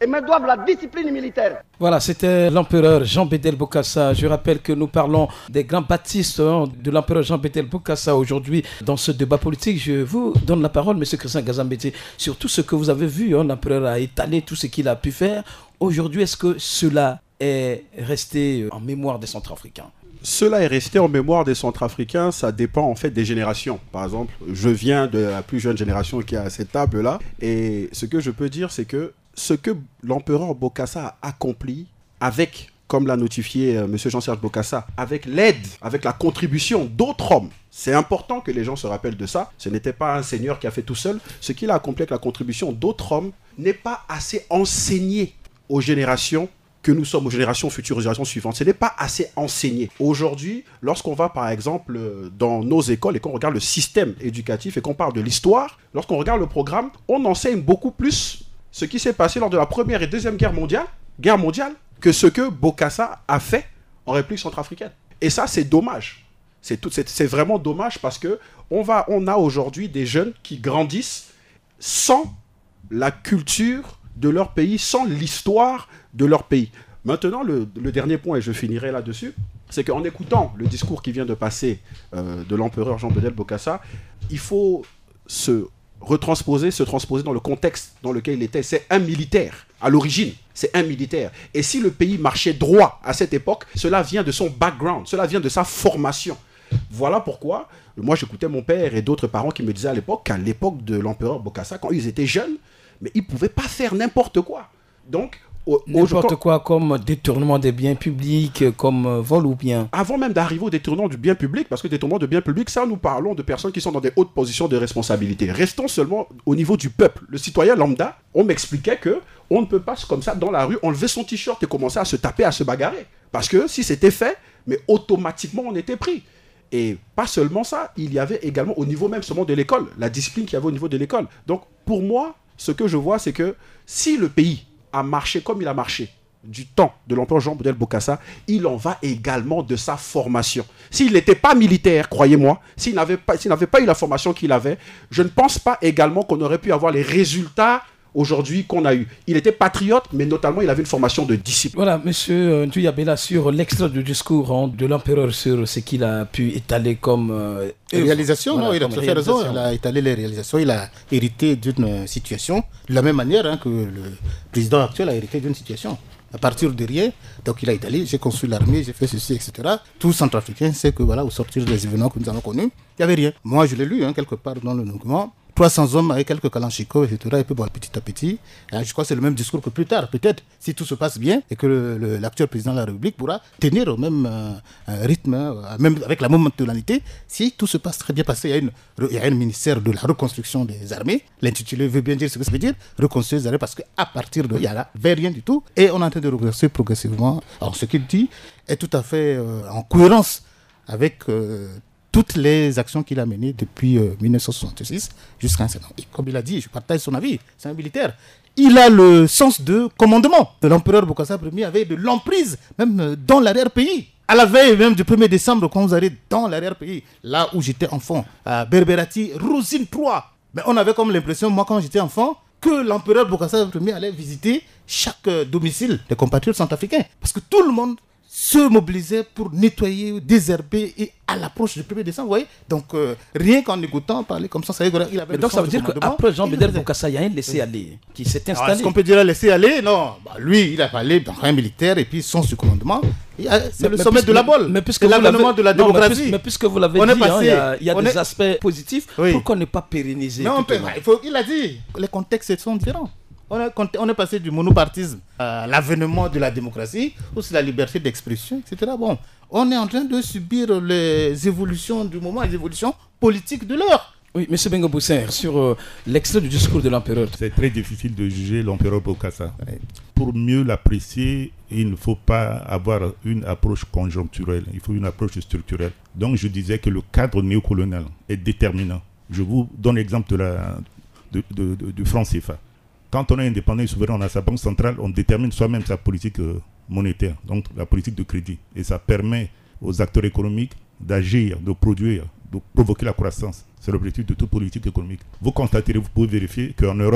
et me doivent la discipline militaire. Voilà, c'était l'empereur Jean Bédel Bokassa. Je rappelle que nous parlons des grands baptistes hein, de l'empereur Jean Bédel Bokassa aujourd'hui dans ce débat politique. Je vous donne la parole, M. Christian Gazambété, sur tout ce que vous avez vu. Hein, l'empereur a étalé tout ce qu'il a pu faire. Aujourd'hui, est-ce que cela est resté en mémoire des Centrafricains ? Cela est resté en mémoire des Centrafricains, ça dépend en fait des générations. Par exemple, je viens de la plus jeune génération qui est à cette table-là, et ce que je peux dire, c'est que ce que l'empereur Bokassa a accompli avec, comme l'a notifié euh, M. Jean-Serge Bokassa, avec l'aide, avec la contribution d'autres hommes. C'est important que les gens se rappellent de ça. Ce n'était pas un seigneur qui a fait tout seul. Ce qu'il a accompli avec la contribution d'autres hommes n'est pas assez enseigné aux générations que nous sommes, aux générations futures, aux générations suivantes. Ce n'est pas assez enseigné. Aujourd'hui, lorsqu'on va par exemple dans nos écoles et qu'on regarde le système éducatif et qu'on parle de l'histoire, lorsqu'on regarde le programme, on enseigne beaucoup plus ce qui s'est passé lors de la première et deuxième guerre mondiale, guerre mondiale, que ce que Bokassa a fait en République centrafricaine. Et ça, c'est dommage. C'est, tout, c'est, c'est vraiment dommage parce que on, va, on a aujourd'hui des jeunes qui grandissent sans la culture de leur pays, sans l'histoire de leur pays. Maintenant, le, le dernier point, et je finirai là-dessus, c'est qu'en écoutant le discours qui vient de passer euh, de l'empereur Jean Bédel Bokassa, il faut se retransposer, se transposer dans le contexte dans lequel il était. C'est un militaire, à l'origine, c'est un militaire. Et si le pays marchait droit à cette époque, cela vient de son background, cela vient de sa formation. Voilà pourquoi, moi j'écoutais mon père et d'autres parents qui me disaient à l'époque qu'à l'époque de l'empereur Bokassa, quand ils étaient jeunes, mais ils ne pouvaient pas faire n'importe quoi. Donc, au, n'importe quoi comme détournement des biens publics, comme vol ou bien. Avant même d'arriver au détournement du bien public, parce que détournement de biens publics, ça nous parlons de personnes qui sont dans des hautes positions de responsabilité. Restons seulement au niveau du peuple. Le citoyen lambda, on m'expliquait que on ne peut pas comme ça dans la rue enlever son t-shirt et commencer à se taper, à se bagarrer. Parce que si c'était fait, mais automatiquement on était pris. Et pas seulement ça, il y avait également au niveau même seulement de l'école, la discipline qu'il y avait au niveau de l'école. Donc pour moi, ce que je vois, c'est que si le pays a marché comme il a marché du temps de l'empereur Jean Bédel Bokassa, il en va également de sa formation. S'il n'était pas militaire, croyez-moi, s'il n'avait pas, s'il n'avait pas eu la formation qu'il avait, je ne pense pas également qu'on aurait pu avoir les résultats aujourd'hui qu'on a eu. Il était patriote, mais notamment il avait une formation de discipline. Voilà, monsieur Nduyabela, sur l'extrait du discours hein, de l'empereur sur ce qu'il a pu étaler comme euh, réalisation. Voilà, non, il a tout fait raison. Il a étalé les réalisations. Il a hérité d'une situation de la même manière hein, que le président actuel a hérité d'une situation. À partir de rien, donc il a étalé, j'ai construit l'armée, j'ai fait ceci, et cetera. Tout centrafricain sait que voilà, au sortir des événements que nous avons connus, il n'y avait rien. Moi, je l'ai lu hein, quelque part dans le document. trois cents hommes avec quelques kalachnikovs, et cetera. Et puis bon, petit à petit, hein, je crois que c'est le même discours que plus tard, peut-être, si tout se passe bien, et que le, le, l'actuel président de la République pourra tenir au même euh, rythme, euh, même avec la même tonalité, si tout se passe très bien. Parce qu'il y a, une, il y a un ministère de la reconstruction des armées, l'intitulé veut bien dire ce que ça veut dire, reconstruire les armées, parce qu'à partir de, il n'y avait rien du tout, et on est en train de reconstruire progressivement. Alors ce qu'il dit est tout à fait euh, en cohérence avec... Euh, toutes les actions qu'il a menées depuis euh, dix-neuf cent soixante-six jusqu'à un certain moment. Comme il a dit, je partage son avis, c'est un militaire. Il a le sens de commandement. L'empereur Bokassa Ier avait de l'emprise, même dans l'arrière-pays. À la veille même du premier décembre, quand vous allez dans l'arrière-pays, là où j'étais enfant, à Berberati, Rosine trois, ben, on avait comme l'impression, moi quand j'étais enfant, que l'empereur Bokassa Ier allait visiter chaque euh, domicile des compatriotes centrafricains. Parce que tout le monde se mobilisait pour nettoyer, désherber et à l'approche du premier décembre, vous voyez. Donc, euh, rien qu'en écoutant parler comme ça, ça il avait Mais donc, ça veut dire qu'après Jean Bédel Bokassa, il y a un laisser-aller qui s'est installé. Alors, est-ce qu'on peut dire laisser-aller? Non. Bah, lui, il a parlé d'un un militaire et puis son commandement. C'est le sommet de la bolle. Mais puisque c'est l'avènement de la démocratie. Mais puisque vous l'avez dit, il y a, il y a des est... aspects positifs. Oui. Pourquoi ne pas pérenniser? Non, peut, il, faut, il a dit, les contextes sont différents. On est, on est passé du monopartisme à l'avènement de la démocratie, aussi la liberté d'expression, et cetera. Bon, on est en train de subir les évolutions du moment, les évolutions politiques de l'heure. Oui, M. Bengo Boussin, sur euh, l'extrait du discours de l'empereur. C'est très difficile de juger l'empereur Bokassa. Oui. Pour mieux l'apprécier, il ne faut pas avoir une approche conjoncturelle, il faut une approche structurelle. Donc je disais que le cadre néocolonial est déterminant. Je vous donne l'exemple de la, de, de, de, du franc C F A. Quand on est indépendant et souverain, on a sa banque centrale, on détermine soi-même sa politique euh, monétaire, donc la politique de crédit. Et ça permet aux acteurs économiques d'agir, de produire, de provoquer la croissance. C'est l'objectif de toute politique économique. Vous constaterez, vous pouvez vérifier qu'en Europe,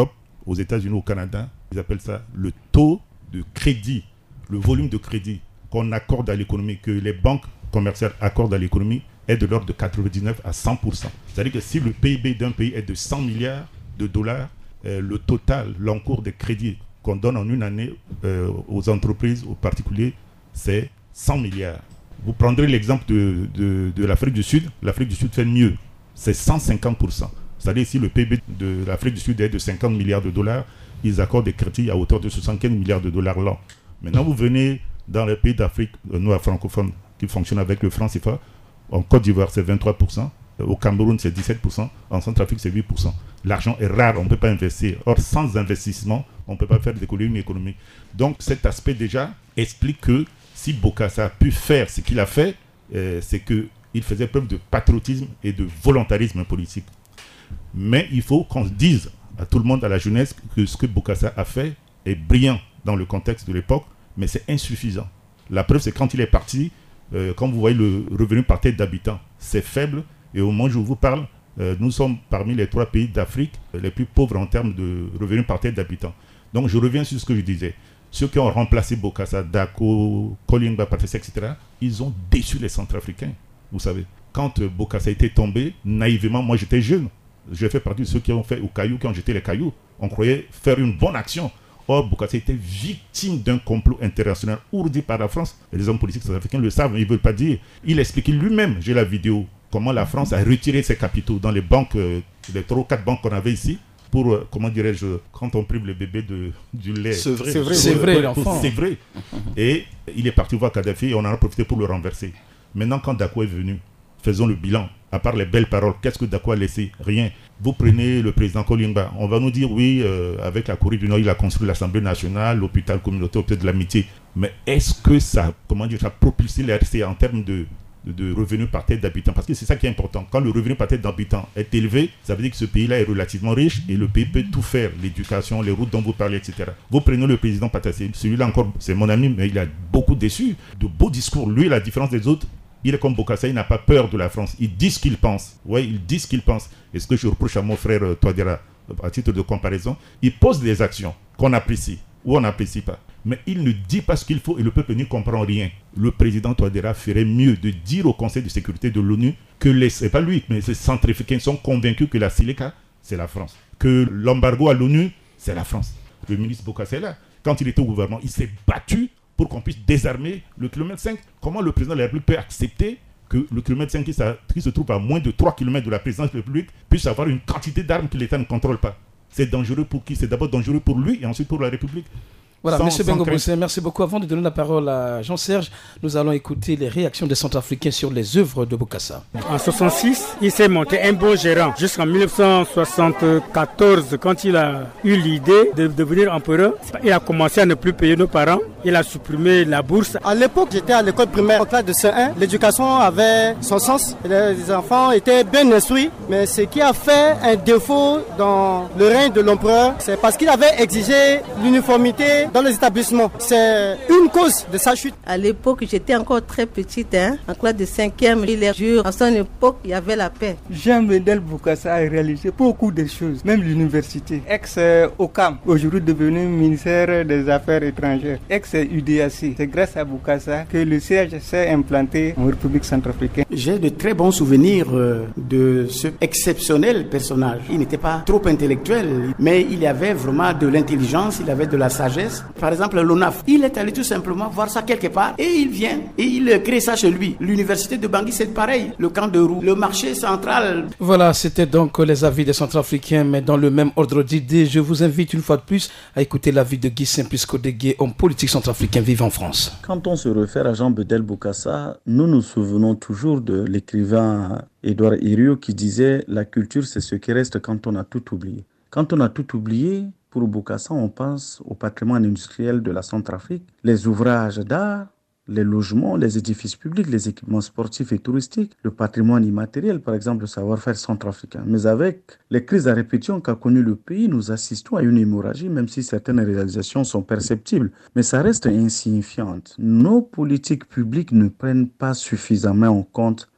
aux États-Unis, au Canada, ils appellent ça le taux de crédit, le volume de crédit qu'on accorde à l'économie, que les banques commerciales accordent à l'économie, est de l'ordre de quatre-vingt-dix-neuf à cent pour cent. C'est-à-dire que si le P I B d'un pays est de cent milliards de dollars, euh, le total, l'encours des crédits qu'on donne en une année euh, aux entreprises, aux particuliers, c'est cent milliards. Vous prendrez l'exemple de, de, de l'Afrique du Sud. L'Afrique du Sud fait mieux. C'est cent cinquante pour cent. C'est-à-dire si le P I B de l'Afrique du Sud est de cinquante milliards de dollars, ils accordent des crédits à hauteur de soixante-quinze milliards de dollars l'an. Maintenant, vous venez dans les pays d'Afrique euh, noire francophone qui fonctionnent avec le franc C F A. En Côte d'Ivoire, c'est vingt-trois pour cent. Au Cameroun, c'est dix-sept pour cent. En Centrafrique, c'est huit pour cent. L'argent est rare, on ne peut pas investir. Or, sans investissement, on ne peut pas faire décoller une économie. Donc, cet aspect déjà explique que si Bokassa a pu faire ce qu'il a fait, euh, c'est qu'il faisait preuve de patriotisme et de volontarisme politique. Mais il faut qu'on dise à tout le monde, à la jeunesse, que ce que Bokassa a fait est brillant dans le contexte de l'époque, mais c'est insuffisant. La preuve, c'est quand il est parti, euh, quand vous voyez le revenu par tête d'habitant, c'est faible. Et au moment où je vous parle, euh, nous sommes parmi les trois pays d'Afrique euh, les plus pauvres en termes de revenus par tête d'habitant. Donc je reviens sur ce que je disais. Ceux qui ont remplacé Bokassa, Dako, Kolingba, Patrice, et cetera, ils ont déçu les Centrafricains. Vous savez, quand euh, Bokassa était tombé, naïvement, moi j'étais jeune. J'ai fait partie de ceux qui ont fait au caillou, qui ont jeté les cailloux. On croyait faire une bonne action. Or, Bokassa était victime d'un complot international ourdi par la France. Et les hommes politiques centrafricains le savent, mais ils ne veulent pas dire. Il expliquait lui-même, j'ai la vidéo, comment la France a retiré ses capitaux dans les banques, euh, les trois ou quatre banques qu'on avait ici, pour, euh, comment dirais-je, quand on prive le bébé de, du lait. C'est vrai, c'est vrai, c'est vrai, l'enfant. C'est vrai. Et il est parti voir Kadhafi et on en a profité pour le renverser. Maintenant, quand Dako est venu, faisons le bilan. À part les belles paroles, qu'est-ce que Dako a laissé? Rien. Vous prenez le président Kolingba, on va nous dire oui, euh, avec la Corée du Nord, il a construit l'Assemblée nationale, l'hôpital communautaire, peut-être de l'amitié. Mais est-ce que ça, comment dire, ça a propulsé l'R C en termes de, de, de revenus par tête d'habitant? Parce que c'est ça qui est important. Quand le revenu par tête d'habitant est élevé, ça veut dire que ce pays-là est relativement riche et le pays peut tout faire, l'éducation, les routes dont vous parlez, et cetera. Vous prenez le président Patassi, celui-là encore, c'est mon ami, mais il a beaucoup déçu. De beaux discours. Lui, la différence des autres, il est comme Bokassa, il n'a pas peur de la France. Il dit ce qu'il pense. Oui, il dit ce qu'il pense. Et ce que je reproche à mon frère euh, Touadéra, à titre de comparaison, il pose des actions qu'on apprécie ou on n'apprécie pas. Mais il ne dit pas ce qu'il faut et le peuple n'y comprend rien. Le président Touadéra ferait mieux de dire au Conseil de sécurité de l'ONU que les, c'est pas lui, mais les Centrafricains sont convaincus que la Séléka, c'est la France. Que l'embargo à l'ONU, c'est la France. Le ministre Bokassa est là. Quand il était au gouvernement, il s'est battu pour qu'on puisse désarmer le kilomètre cinq. Comment le président de la République peut accepter que le kilomètre cinq qui, qui se trouve à moins de trois kilomètres de la présidence de la République puisse avoir une quantité d'armes que l'État ne contrôle pas? C'est dangereux pour qui? C'est d'abord dangereux pour lui et ensuite pour la République. Voilà, sans, M. Bengo crainte... Boussé, merci beaucoup. Avant de donner la parole à Jean-Serge, nous allons écouter les réactions des Centrafricains sur les œuvres de Bokassa. En soixante-six, il s'est monté un beau gérant. Jusqu'en mille neuf cent soixante-quatorze, quand il a eu l'idée de devenir empereur, il a commencé à ne plus payer nos parents. Il a supprimé la bourse. À l'époque, j'étais à l'école primaire, en classe de C un. L'éducation avait son sens. Les enfants étaient bien instruits. Mais ce qui a fait un défaut dans le règne de l'empereur, c'est parce qu'il avait exigé l'uniformité dans les établissements. C'est une cause de sa chute. À l'époque, j'étais encore très petite, hein, en classe de cinquième. Il est dur. À son époque, il y avait la paix. Jean-Bédel Bokassa a réalisé beaucoup de choses, même l'université. Ex-O C A M, aujourd'hui devenu ministère des Affaires étrangères. Ex-U D A C. C'est grâce à Bokassa que le siège s'est implanté en République centrafricaine. J'ai de très bons souvenirs de ce exceptionnel personnage. Il n'était pas trop intellectuel, mais il y avait vraiment de l'intelligence, il avait de la sagesse. Par exemple, l'O N A F, il est allé tout simplement voir ça quelque part et il vient et il crée ça chez lui. L'université de Bangui, c'est pareil. Le camp de Roux, le marché central. Voilà, c'était donc les avis des Centrafricains, mais dans le même ordre d'idées, je vous invite une fois de plus à écouter l'avis de Guy Simplice-Kodégué, homme politique centrafricain vivant en France. Quand on se réfère à Jean-Bédel Bokassa, nous nous souvenons toujours de l'écrivain Édouard Herriot qui disait « La culture, c'est ce qui reste quand on a tout oublié ». Quand on a tout oublié, pour Bokassa, on pense au patrimoine industriel de la Centrafrique, les ouvrages d'art, les logements, les édifices publics, les équipements sportifs et touristiques, le patrimoine immatériel, par exemple le savoir-faire centrafricain. Mais avec les crises à répétition qu'a connu le pays, nous assistons à une hémorragie, même si certaines réalisations sont perceptibles. Mais ça reste insignifiant. Nos politiques publiques ne prennent pas suffisamment en compte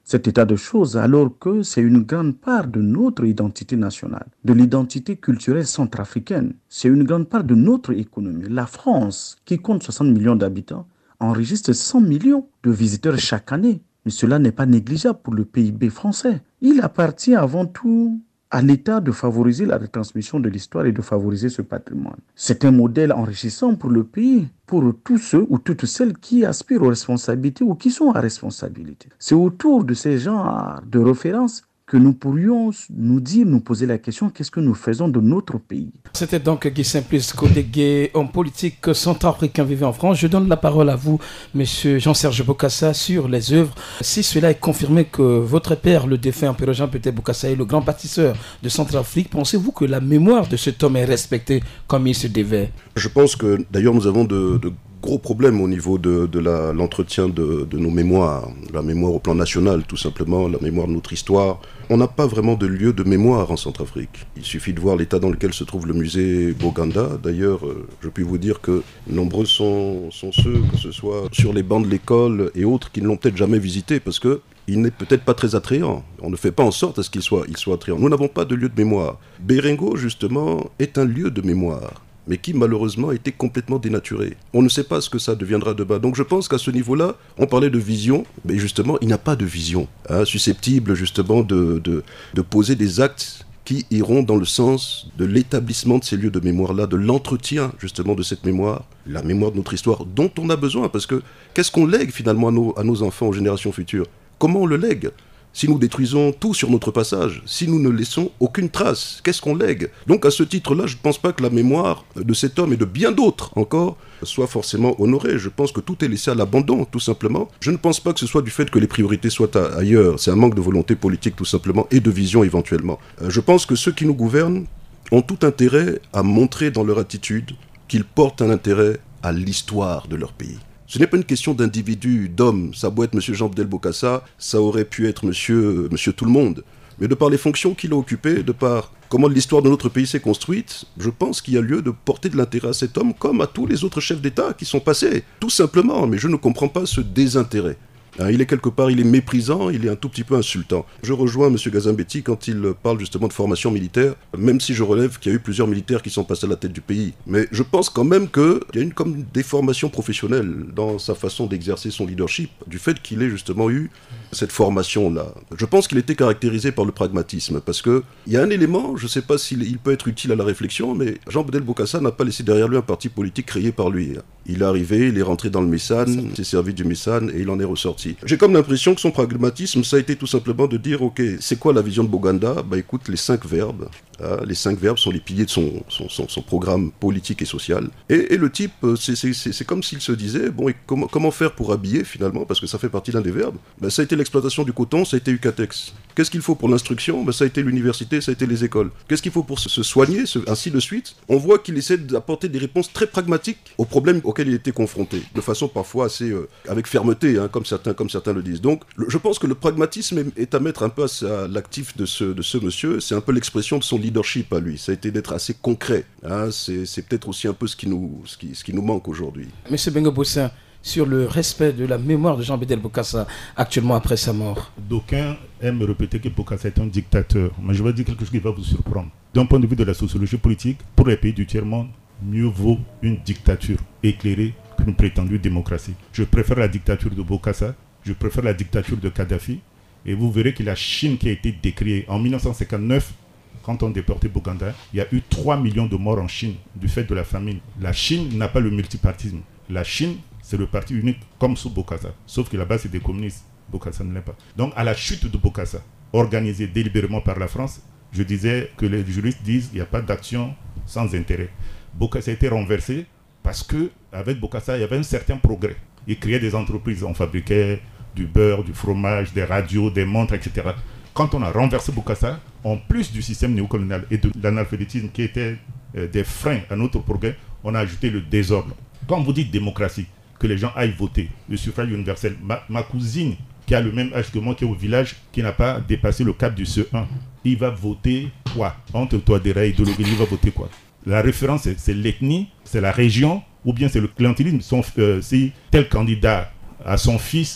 cet état de choses alors que c'est une grande part de notre identité nationale, de l'identité culturelle centrafricaine. C'est une grande part de notre économie. La France, qui compte soixante millions d'habitants, enregistre cent millions de visiteurs chaque année. Mais cela n'est pas négligeable pour le P I B français. Il appartient avant tout à l'État de favoriser la retransmission de l'histoire et de favoriser ce patrimoine. C'est un modèle enrichissant pour le pays, pour tous ceux ou toutes celles qui aspirent aux responsabilités ou qui sont à responsabilité. C'est autour de ces genres de références que nous pourrions nous dire, nous poser la question, qu'est-ce que nous faisons de notre pays? C'était donc Guy Simplice Kodégué, homme politique centrafricain vivant en France. Je donne la parole à vous, monsieur Jean-Serge Bokassa, sur les œuvres. Si cela est confirmé que votre père, le défunt empereur Jean-Péter Bokassa, est le grand bâtisseur de Centrafrique, pensez-vous que la mémoire de cet homme est respectée comme il se devait? Je pense que, d'ailleurs, nous avons de... de... gros problème au niveau de, de la, l'entretien de, de nos mémoires, la mémoire au plan national tout simplement, la mémoire de notre histoire. On n'a pas vraiment de lieu de mémoire en Centrafrique. Il suffit de voir l'état dans lequel se trouve le musée Boganda. D'ailleurs, je puis vous dire que nombreux sont, sont ceux, que ce soit sur les bancs de l'école et autres, qui ne l'ont peut-être jamais visité parce que il n'est peut-être pas très attrayant. On ne fait pas en sorte à ce qu'il soit, il soit attrayant. Nous n'avons pas de lieu de mémoire. Berengo, justement, est un lieu de mémoire, mais qui malheureusement a été complètement dénaturé. On ne sait pas ce que ça deviendra demain. Donc je pense qu'à ce niveau-là, on parlait de vision, mais justement, il n'a pas de vision, hein, susceptible justement de, de, de poser des actes qui iront dans le sens de l'établissement de ces lieux de mémoire-là, de l'entretien justement de cette mémoire, la mémoire de notre histoire dont on a besoin, parce que qu'est-ce qu'on lègue finalement à nos, à nos enfants, aux générations futures? Comment on le lègue ? Si nous détruisons tout sur notre passage, si nous ne laissons aucune trace, qu'est-ce qu'on lègue? Donc à ce titre-là, je ne pense pas que la mémoire de cet homme et de bien d'autres encore soit forcément honorée. Je pense que tout est laissé à l'abandon, tout simplement. Je ne pense pas que ce soit du fait que les priorités soient ailleurs. C'est un manque de volonté politique, tout simplement, et de vision éventuellement. Euh, je pense que ceux qui nous gouvernent ont tout intérêt à montrer dans leur attitude qu'ils portent un intérêt à l'histoire de leur pays. Ce n'est pas une question d'individu, d'homme. Ça doit être M. Jean-Bédel Bokassa, ça aurait pu être monsieur, monsieur tout le monde. Mais de par les fonctions qu'il a occupées, de par comment l'histoire de notre pays s'est construite, je pense qu'il y a lieu de porter de l'intérêt à cet homme comme à tous les autres chefs d'État qui sont passés. Tout simplement, mais je ne comprends pas ce désintérêt. Il est quelque part, il est méprisant, il est un tout petit peu insultant. Je rejoins M. Gazambetti quand il parle justement de formation militaire, même si je relève qu'il y a eu plusieurs militaires qui sont passés à la tête du pays. Mais je pense quand même qu'il y a une comme déformation professionnelle dans sa façon d'exercer son leadership, du fait qu'il ait justement eu cette formation-là. Je pense qu'il était caractérisé par le pragmatisme, parce qu'il y a un élément, je ne sais pas s'il il peut être utile à la réflexion, mais Jean-Bédel Bokassa n'a pas laissé derrière lui un parti politique créé par lui. Il est arrivé, il est rentré dans le Messane, il s'est servi du Messane et il en est ressorti. J'ai comme l'impression que son pragmatisme, ça a été tout simplement de dire, ok, c'est quoi la vision de Boganda? Bah écoute, les cinq verbes, hein, les cinq verbes sont les piliers de son, son, son, son programme politique et social. Et, et le type, c'est, c'est, c'est, c'est comme s'il se disait, bon, et comment, comment faire pour habiller finalement, parce que ça fait partie d'un des verbes. Bah, ça a été l'exploitation du coton, ça a été Ucatex. Qu'est-ce qu'il faut pour l'instruction? Bah, ça a été l'université, ça a été les écoles. Qu'est-ce qu'il faut pour se soigner, ce, ainsi de suite? On voit qu'il essaie d'apporter des réponses très pragmatiques aux problèmes auxquels il était confronté, de façon parfois assez, euh, avec fermeté, hein, comme certains, comme certains le disent. Donc, le, je pense que le pragmatisme est, est à mettre un peu à, à l'actif de ce, de ce monsieur. C'est un peu l'expression de son leadership à lui. Ça a été d'être assez concret. Hein. C'est, c'est peut-être aussi un peu ce qui nous, ce qui, ce qui nous manque aujourd'hui. Monsieur Bengo Boussin, sur le respect de la mémoire de Jean-Bédel Bokassa actuellement après sa mort. D'aucuns aiment répéter que Bokassa est un dictateur. Mais je vais dire quelque chose qui va vous surprendre. D'un point de vue de la sociologie politique, pour les pays du tiers-monde, mieux vaut une dictature éclairée qu'une prétendue démocratie. Je préfère la dictature de Bokassa, je préfère la dictature de Kadhafi, et vous verrez que la Chine qui a été décriée en mille neuf cent cinquante-neuf, quand on déportait Boganda, il y a eu trois millions de morts en Chine du fait de la famine. La Chine n'a pas le multipartisme. La Chine, c'est le parti unique comme sous Bokassa, sauf que là-bas c'est des communistes. Bokassa ne l'est pas. Donc à la chute de Bokassa, organisée délibérément par la France, je disais que les juristes disent qu'il n'y a pas d'action sans intérêt. Bokassa a été renversé parce qu'avec Bokassa, il y avait un certain progrès. Il créait des entreprises, on fabriquait du beurre, du fromage, des radios, des montres, et cetera. Quand on a renversé Bokassa, en plus du système néocolonial et de l'analphabétisme qui était euh, des freins à notre progrès, on a ajouté le désordre. Quand vous dites démocratie, que les gens aillent voter, le suffrage universel, ma, ma cousine qui a le même âge que moi, qui est au village, qui n'a pas dépassé le cap du C E un, il va voter quoi? Entre toi des règles idéologiques, il va voter quoi? La référence, c'est, c'est l'ethnie, c'est la région, ou bien c'est le clientélisme. Son, euh, si tel candidat a son fils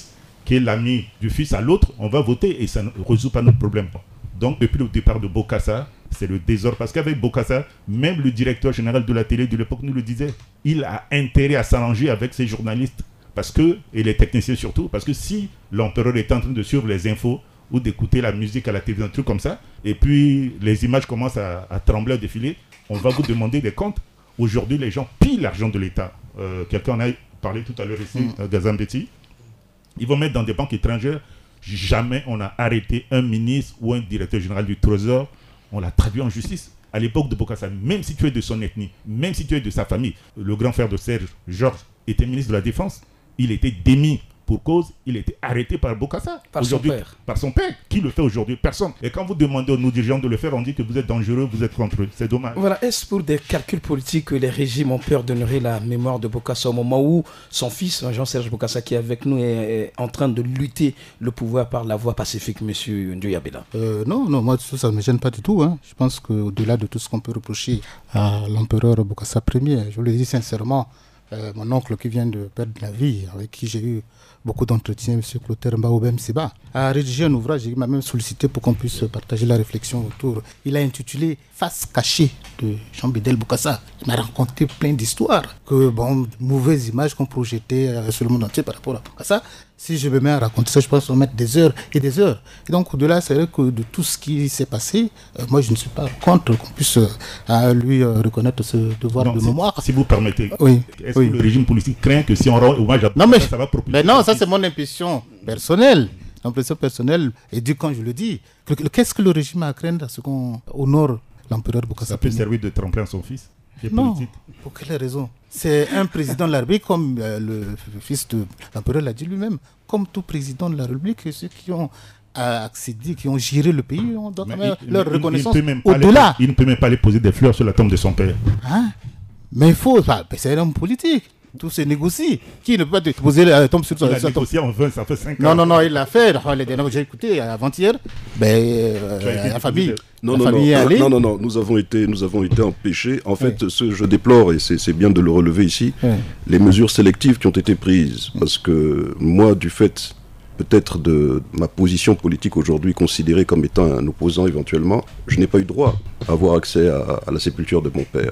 qui est l'ami du fils à l'autre, on va voter et ça ne résout pas notre problème. Donc depuis le départ de Bokassa, c'est le désordre. Parce qu'avec Bokassa, même le directeur général de la télé de l'époque nous le disait, il a intérêt à s'arranger avec ses journalistes parce que, et les techniciens surtout, parce que si l'empereur est en train de suivre les infos ou d'écouter la musique à la télévision, un truc comme ça, et puis les images commencent à, à trembler, à défiler, on va vous demander des comptes. Aujourd'hui, les gens pillent l'argent de l'État. Euh, quelqu'un en a parlé tout à l'heure ici, mm. Gazambeti. Ils vont mettre dans des banques étrangères. Jamais on a arrêté un ministre ou un directeur général du Trésor. On l'a traduit en justice. À l'époque de Bokassa, même si tu es de son ethnie, même si tu es de sa famille, le grand frère de Serge, Georges, était ministre de la Défense. Il était démis pour cause, il était arrêté par Bokassa. Par son père. Par son père. Qui le fait aujourd'hui? Personne. Et quand vous demandez aux nos dirigeants de le faire, on dit que vous êtes dangereux, vous êtes contre eux. C'est dommage. Voilà. Est-ce pour des calculs politiques que les régimes ont peur d'honorer la mémoire de Bokassa au moment où son fils, Jean-Serge Bokassa, qui est avec nous, est, est en train de lutter le pouvoir par la voie pacifique, M. Ndouyabela? euh, Non, non, moi ça ne me gêne pas du tout. Hein. Je pense qu'au-delà de tout ce qu'on peut reprocher à l'empereur Bokassa Ier, je vous le dis sincèrement, euh, mon oncle qui vient de perdre la vie, avec qui j'ai eu beaucoup d'entretiens, M. Clotaire Mbaoubem Seba, a rédigé un ouvrage, il m'a même sollicité pour qu'on puisse partager la réflexion autour. Il a intitulé Face cachée de Jean Bédel Bokassa. Il m'a raconté plein d'histoires, que bon, mauvaises images qu'on projetait euh, sur le monde entier par rapport à Bokassa. Si je me mets à raconter ça, je pense qu'on va mettre des heures et des heures. Et donc au-delà, c'est vrai que de tout ce qui s'est passé, euh, moi je ne suis pas contre qu'on puisse euh, lui euh, reconnaître ce devoir non, de si, mémoire. Si vous permettez, oui, est-ce oui. que le régime politique craint que si on rend hommage à non, mais, ça va propulser? Mais non, ça c'est mon impression personnelle. L'impression personnelle, et dit quand je le dis, que, que, qu'est-ce que le régime a à craindre à ce qu'on honore l'empereur Bokassa? Ça peut servir de tremplin à son fils? Non, pour quelle raison? C'est un président de la République, comme euh, le fils de l'empereur l'a dit lui-même, comme tout président de la République, ceux qui ont euh, accédé, qui ont géré le pays, on doit même il, leur il, reconnaissance il au-delà. Il ne peut même pas aller poser des fleurs sur la tombe de son père. Hein? Mais il faut, bah, c'est un homme politique. Tout se négocie. Qui ne peut pas poser la tombe sur son tombe? Il a négocié en vain, ça fait cinq ans. Non, non, non, il l'a fait. Les derniers que j'ai écouté avant-hier, ben, euh, la famille. Non, la non, famille non, est allée. non, non, non, nous avons été, nous avons été empêchés. En fait, oui. ce, je déplore, et c'est bien de le relever ici, oui. les mesures sélectives qui ont été prises. Parce que moi, du fait peut-être de ma position politique aujourd'hui considérée comme étant un opposant éventuellement, je n'ai pas eu droit à avoir accès à, à la sépulture de mon père.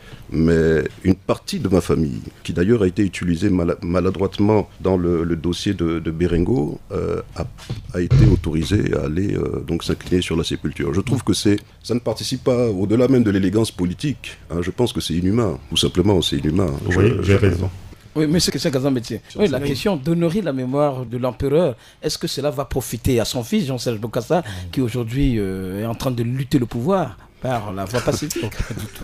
Mais une partie de ma famille, qui d'ailleurs a été utilisée mal, maladroitement dans le, le dossier de, de Berengo, euh, a, a été autorisée à aller euh, donc s'incliner sur la sépulture. Je trouve que c'est, ça ne participe pas, au-delà même de l'élégance politique, hein, je pense que c'est inhumain, tout simplement c'est inhumain. Oui, j'ai raison. Oui, M. Christian Gazambeti, oui, la question d'honorer la mémoire de l'empereur, est-ce que cela va profiter à son fils, Jean-Serge Bokassa, mmh. qui aujourd'hui euh, est en train de lutter le pouvoir par la voie pacifique?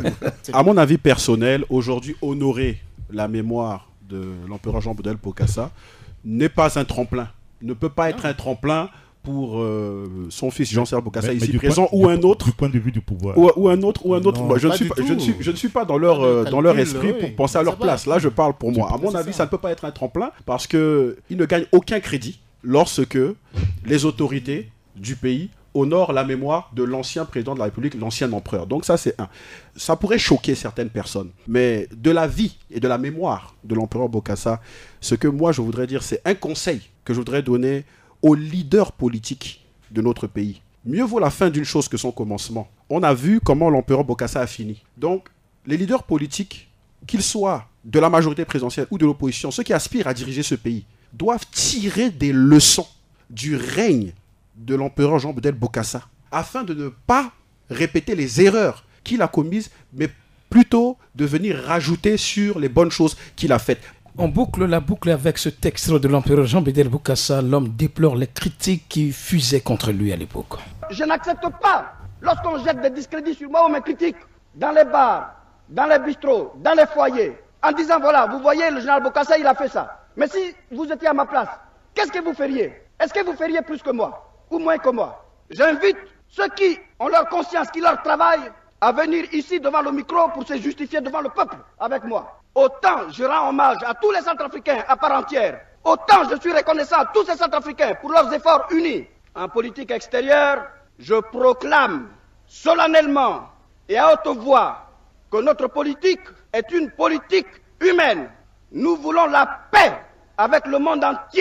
À mon avis personnel, aujourd'hui, honorer la mémoire de l'empereur Jean Bédel Bokassa n'est pas un tremplin, ne peut pas être un tremplin pour euh, son fils Jean-Serge Bokassa ici présent point, ou un autre du point de vue du pouvoir ou, ou un autre ou un autre. Non, moi, je, ne pas suis du pas, tout. je, ne suis, je ne suis pas dans leur, euh, dans leur esprit oui. pour penser à leur place. Là, je parle pour moi. À mon avis, ça. ça ne peut pas être un tremplin parce qu'ils ne gagnent aucun crédit lorsque les autorités du pays honorent la mémoire de l'ancien président de la République, l'ancien empereur. Donc ça, c'est un. Ça pourrait choquer certaines personnes. Mais de la vie et de la mémoire de l'empereur Bokassa, ce que moi, je voudrais dire, c'est un conseil que je voudrais donner aux leaders politiques de notre pays. Mieux vaut la fin d'une chose que son commencement. On a vu comment l'empereur Bokassa a fini. Donc, les leaders politiques, qu'ils soient de la majorité présidentielle ou de l'opposition, ceux qui aspirent à diriger ce pays, doivent tirer des leçons du règne de l'empereur Jean Bédel Bokassa, afin de ne pas répéter les erreurs qu'il a commises, mais plutôt de venir rajouter sur les bonnes choses qu'il a faites. On boucle la boucle avec ce texte de l'empereur Jean Bédel Bokassa. L'homme déplore les critiques qui fusaient contre lui à l'époque. Je n'accepte pas lorsqu'on jette des discrédits sur moi ou mes critiques dans les bars, dans les bistrots, dans les foyers, en disant voilà, vous voyez, le général Bokassa, il a fait ça. Mais si vous étiez à ma place, qu'est-ce que vous feriez? Est-ce que vous feriez plus que moi ou moins que moi? J'invite ceux qui ont leur conscience, qui leur travaillent, à venir ici devant le micro pour se justifier devant le peuple avec moi. Autant je rends hommage à tous les Centrafricains à part entière, autant je suis reconnaissant à tous ces Centrafricains pour leurs efforts unis. En politique extérieure, je proclame solennellement et à haute voix que notre politique est une politique humaine. Nous voulons la paix avec le monde entier.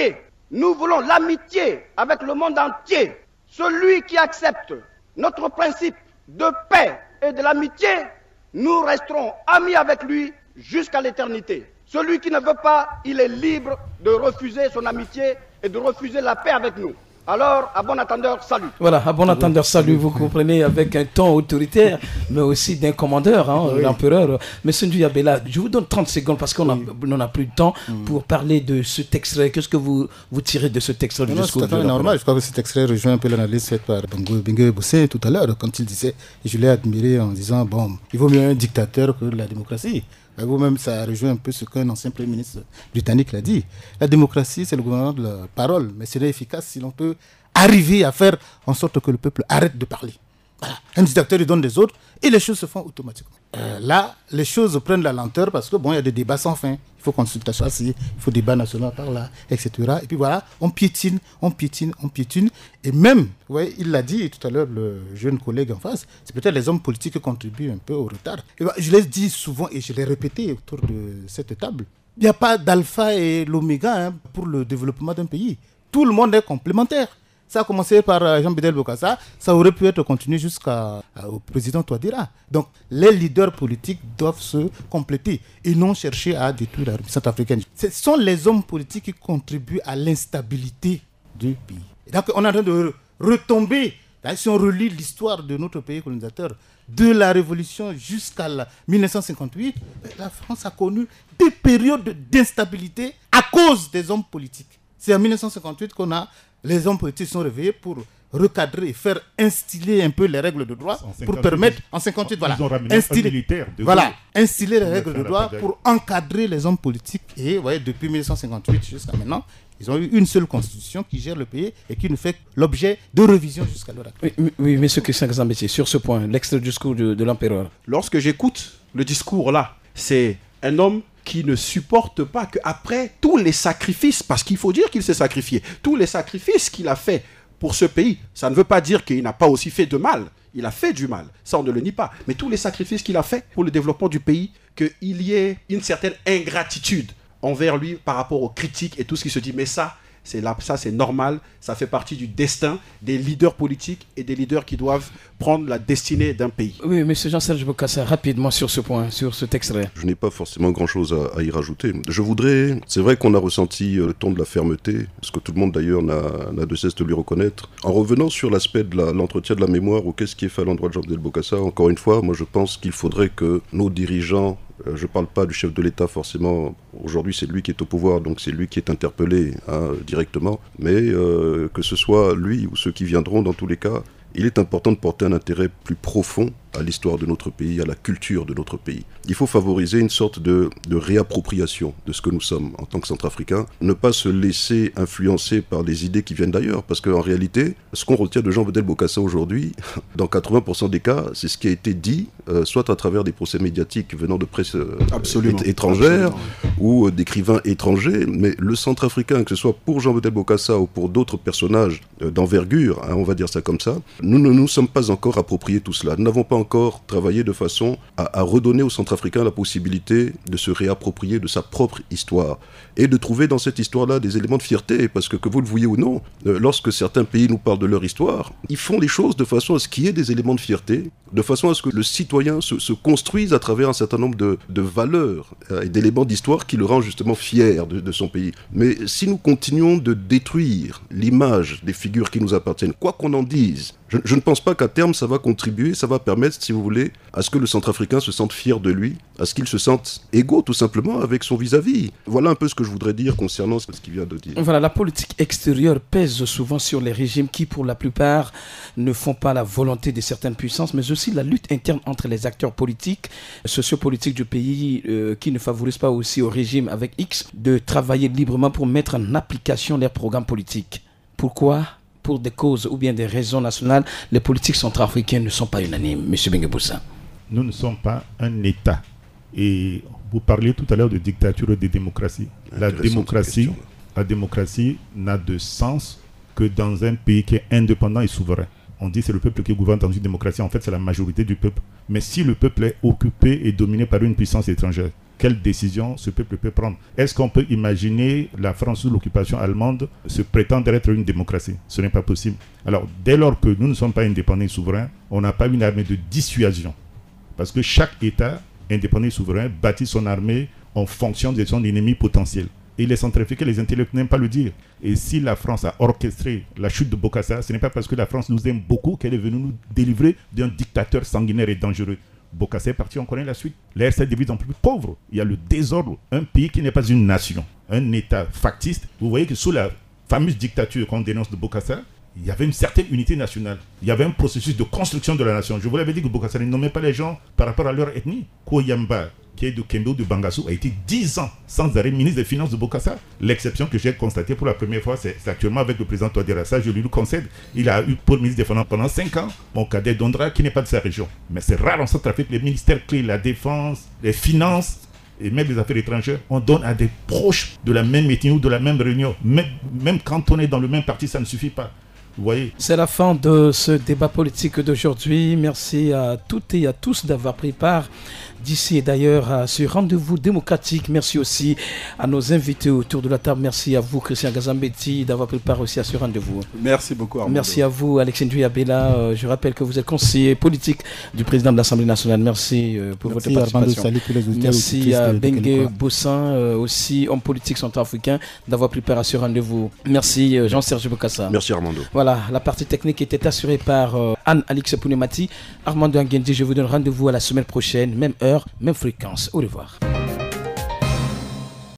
Nous voulons l'amitié avec le monde entier. Celui qui accepte notre principe de paix et de l'amitié, nous resterons amis avec lui jusqu'à l'éternité. Celui qui ne veut pas, il est libre de refuser son amitié et de refuser la paix avec nous. Alors, à bon attendeur, salut. Voilà, à bon attendeur, salut. Vous comprenez, avec un ton autoritaire, mais aussi d'un commandeur, hein, oui. l'empereur. Monsieur Nduyabela, je vous donne trente secondes parce qu'on n'en a plus de temps mm. pour parler de cet extrait. Qu'est-ce que vous, vous tirez de cet extrait du non, discours? C'est normal. Je crois que cet extrait rejoint un peu l'analyse faite par Bengue Boussé tout à l'heure, quand il disait, et je l'ai admiré en disant, bon, il vaut mieux un dictateur que la démocratie. Vous-même, ça rejoint un peu ce qu'un ancien Premier ministre britannique l'a dit. La démocratie, c'est le gouvernement de la parole, mais c'est efficace si l'on peut arriver à faire en sorte que le peuple arrête de parler. Voilà. Un dictateur, il donne des ordres et les choses se font automatiquement. Euh, là, les choses prennent la lenteur parce que bon, il y a des débats sans fin. Il faut consultation ici, il faut débat national par là, et cetera. Et puis voilà, on piétine, on piétine, on piétine. Et même, ouais, il l'a dit tout à l'heure, le jeune collègue en face, c'est peut-être les hommes politiques qui contribuent un peu au retard. Et bah, je l'ai dit souvent et je l'ai répété autour de cette table. Il n'y a pas d'alpha et l'oméga hein, pour le développement d'un pays. Tout le monde est complémentaire. Ça a commencé par Jean Bédel Bokassa, ça aurait pu être continué jusqu'au président Touadéra. Donc les leaders politiques doivent se compléter et non chercher à détruire la République centrafricaine. Ce sont les hommes politiques qui contribuent à l'instabilité du pays. Et donc on est en train de retomber, là, si on relit l'histoire de notre pays colonisateur, de la Révolution jusqu'à la mille neuf cent cinquante-huit, la France a connu des périodes d'instabilité à cause des hommes politiques. C'est en mille neuf cent cinquante-huit qu'on a les hommes politiques sont réveillés pour recadrer, faire instiller un peu les règles de droit pour permettre, en cinquante-huit, voilà, instiller, voilà, instiller les règles de droit pour encadrer les hommes politiques. Et voyez, depuis mille neuf cent cinquante-huit jusqu'à maintenant, ils ont eu une seule constitution qui gère le pays et qui ne fait l'objet de révision jusqu'à l'heure actuelle. Oui, oui, monsieur Christian Gazambétier, sur ce point, l'extrait du discours de, de l'empereur. Lorsque j'écoute le discours là, c'est un homme qui ne supporte pas qu'après tous les sacrifices, parce qu'il faut dire qu'il s'est sacrifié, tous les sacrifices qu'il a fait pour ce pays, ça ne veut pas dire qu'il n'a pas aussi fait de mal. Il a fait du mal, ça on ne le nie pas. Mais tous les sacrifices qu'il a fait pour le développement du pays, qu'il y ait une certaine ingratitude envers lui par rapport aux critiques et tout ce qui se dit. Mais ça, c'est là, ça c'est normal, ça fait partie du destin des leaders politiques et des leaders qui doivent prendre la destinée d'un pays. Oui, M. Jean-Serge Bokassa, rapidement sur ce point, sur cet extrait. Je n'ai pas forcément grand-chose à, à y rajouter. Je voudrais, c'est vrai qu'on a ressenti le ton de la fermeté, ce que tout le monde d'ailleurs n'a, n'a de cesse de lui reconnaître. En revenant sur l'aspect de la, l'entretien de la mémoire ou qu'est-ce qui est fait à l'endroit de Jean Bédel Bokassa, encore une fois, moi je pense qu'il faudrait que nos dirigeants, je ne parle pas du chef de l'État forcément, aujourd'hui c'est lui qui est au pouvoir, donc c'est lui qui est interpellé hein, directement, mais euh, que ce soit lui ou ceux qui viendront, dans tous les cas, il est important de porter un intérêt plus profond à l'histoire de notre pays, à la culture de notre pays. Il faut favoriser une sorte de, de réappropriation de ce que nous sommes en tant que Centrafricains, ne pas se laisser influencer par des idées qui viennent d'ailleurs, parce qu'en réalité, ce qu'on retient de Jean Bédel Bokassa aujourd'hui, dans quatre-vingts pour cent des cas, c'est ce qui a été dit, euh, soit à travers des procès médiatiques venant de presse euh, é- étrangère, Absolument. ou euh, d'écrivains étrangers, mais le Centrafricain, que ce soit pour Jean Bédel Bokassa ou pour d'autres personnages euh, d'envergure, hein, on va dire ça comme ça, nous ne nous sommes pas encore appropriés tout cela. Nous n'avons pas encore travaillé de façon à, à redonner aux Centrafricains la possibilité de se réapproprier de sa propre histoire et de trouver dans cette histoire-là des éléments de fierté, parce que que vous le vouliez ou non, euh, lorsque certains pays nous parlent de leur histoire, ils font les choses de façon à ce qu'il y ait des éléments de fierté, de façon à ce que le citoyen se, se construise à travers un certain nombre de, de valeurs euh, et d'éléments d'histoire qui le rendent justement fier de, de son pays. Mais si nous continuons de détruire l'image des figures qui nous appartiennent, quoi qu'on en dise, Je, je ne pense pas qu'à terme, ça va contribuer, ça va permettre, si vous voulez, à ce que le Centrafricain se sente fier de lui, à ce qu'il se sente égaux, tout simplement, avec son vis-à-vis. Voilà un peu ce que je voudrais dire concernant ce qu'il vient de dire. Voilà, la politique extérieure pèse souvent sur les régimes qui, pour la plupart, ne font pas la volonté de certaines puissances, mais aussi la lutte interne entre les acteurs politiques, sociopolitiques du pays, euh, qui ne favorisent pas aussi au régime avec X de travailler librement pour mettre en application leurs programmes politiques. Pourquoi ? Pour des causes ou bien des raisons nationales, les politiques centrafricaines ne sont pas unanimes. Monsieur Bengue Boussa. Nous ne sommes pas un État. Et vous parliez tout à l'heure de dictature et de démocratie. La démocratie, la démocratie n'a de sens que dans un pays qui est indépendant et souverain. On dit que c'est le peuple qui gouverne dans une démocratie. En fait, c'est la majorité du peuple. Mais si le peuple est occupé et dominé par une puissance étrangère, quelle décision ce peuple peut prendre. Est-ce qu'on peut imaginer la France sous l'occupation allemande se prétendre être une démocratie? Ce n'est pas possible. Alors, dès lors que nous ne sommes pas indépendants et souverains, on n'a pas une armée de dissuasion. Parce que chaque État indépendant et souverain bâtit son armée en fonction de son ennemi potentiel. Et les centrafricains, les intellectuels n'aiment pas le dire. Et si la France a orchestré la chute de Bokassa, ce n'est pas parce que la France nous aime beaucoup qu'elle est venue nous délivrer d'un dictateur sanguinaire et dangereux. Bokassa est parti, on connaît la suite. La R C A devient en plus pauvre. Il y a le désordre. Un pays qui n'est pas une nation, un État factiste. Vous voyez que sous la fameuse dictature qu'on dénonce de Bokassa, il y avait une certaine unité nationale. Il y avait un processus de construction de la nation. Je vous l'avais dit que Bokassa ne nommait pas les gens par rapport à leur ethnie. Koyamba, qui est de Kendo de Bangassou, a été dix ans sans arrêt ministre des Finances de Bokassa. L'exception que j'ai constatée pour la première fois, c'est, c'est actuellement avec le président Touadéra. Ça, je lui le concède. Il a eu pour ministre des Finances pendant cinq ans mon cadet Dondra, qui n'est pas de sa région. Mais c'est rare en Centrafrique, les ministères clés, la défense, les finances et même les affaires étrangères, on donne à des proches de la même ethnie ou de la même réunion. Même, même quand on est dans le même parti, ça ne suffit pas. Vous voyez. C'est la fin de ce débat politique d'aujourd'hui. Merci à toutes et à tous d'avoir pris part d'ici et d'ailleurs à ce rendez-vous démocratique. Merci aussi à nos invités autour de la table. Merci à vous, Christian Gazambetti, d'avoir pris part aussi à ce rendez-vous. Merci beaucoup, Armando. Merci à vous, Alexandre Abela. Euh, je rappelle que vous êtes conseiller politique du président de l'Assemblée nationale. Merci euh, pour Merci votre participation. Armando, salut tous les Merci à Bengue Bossan, euh, aussi homme politique centrafricain, d'avoir pris part à ce rendez-vous. Merci euh, Jean-Serge Bokassa. Merci Armando. Voilà, la partie technique était assurée par euh, Anne-Alix Pounemati. Armando Angendi, je vous donne rendez-vous à la semaine prochaine, même heure, même fréquence. Au revoir.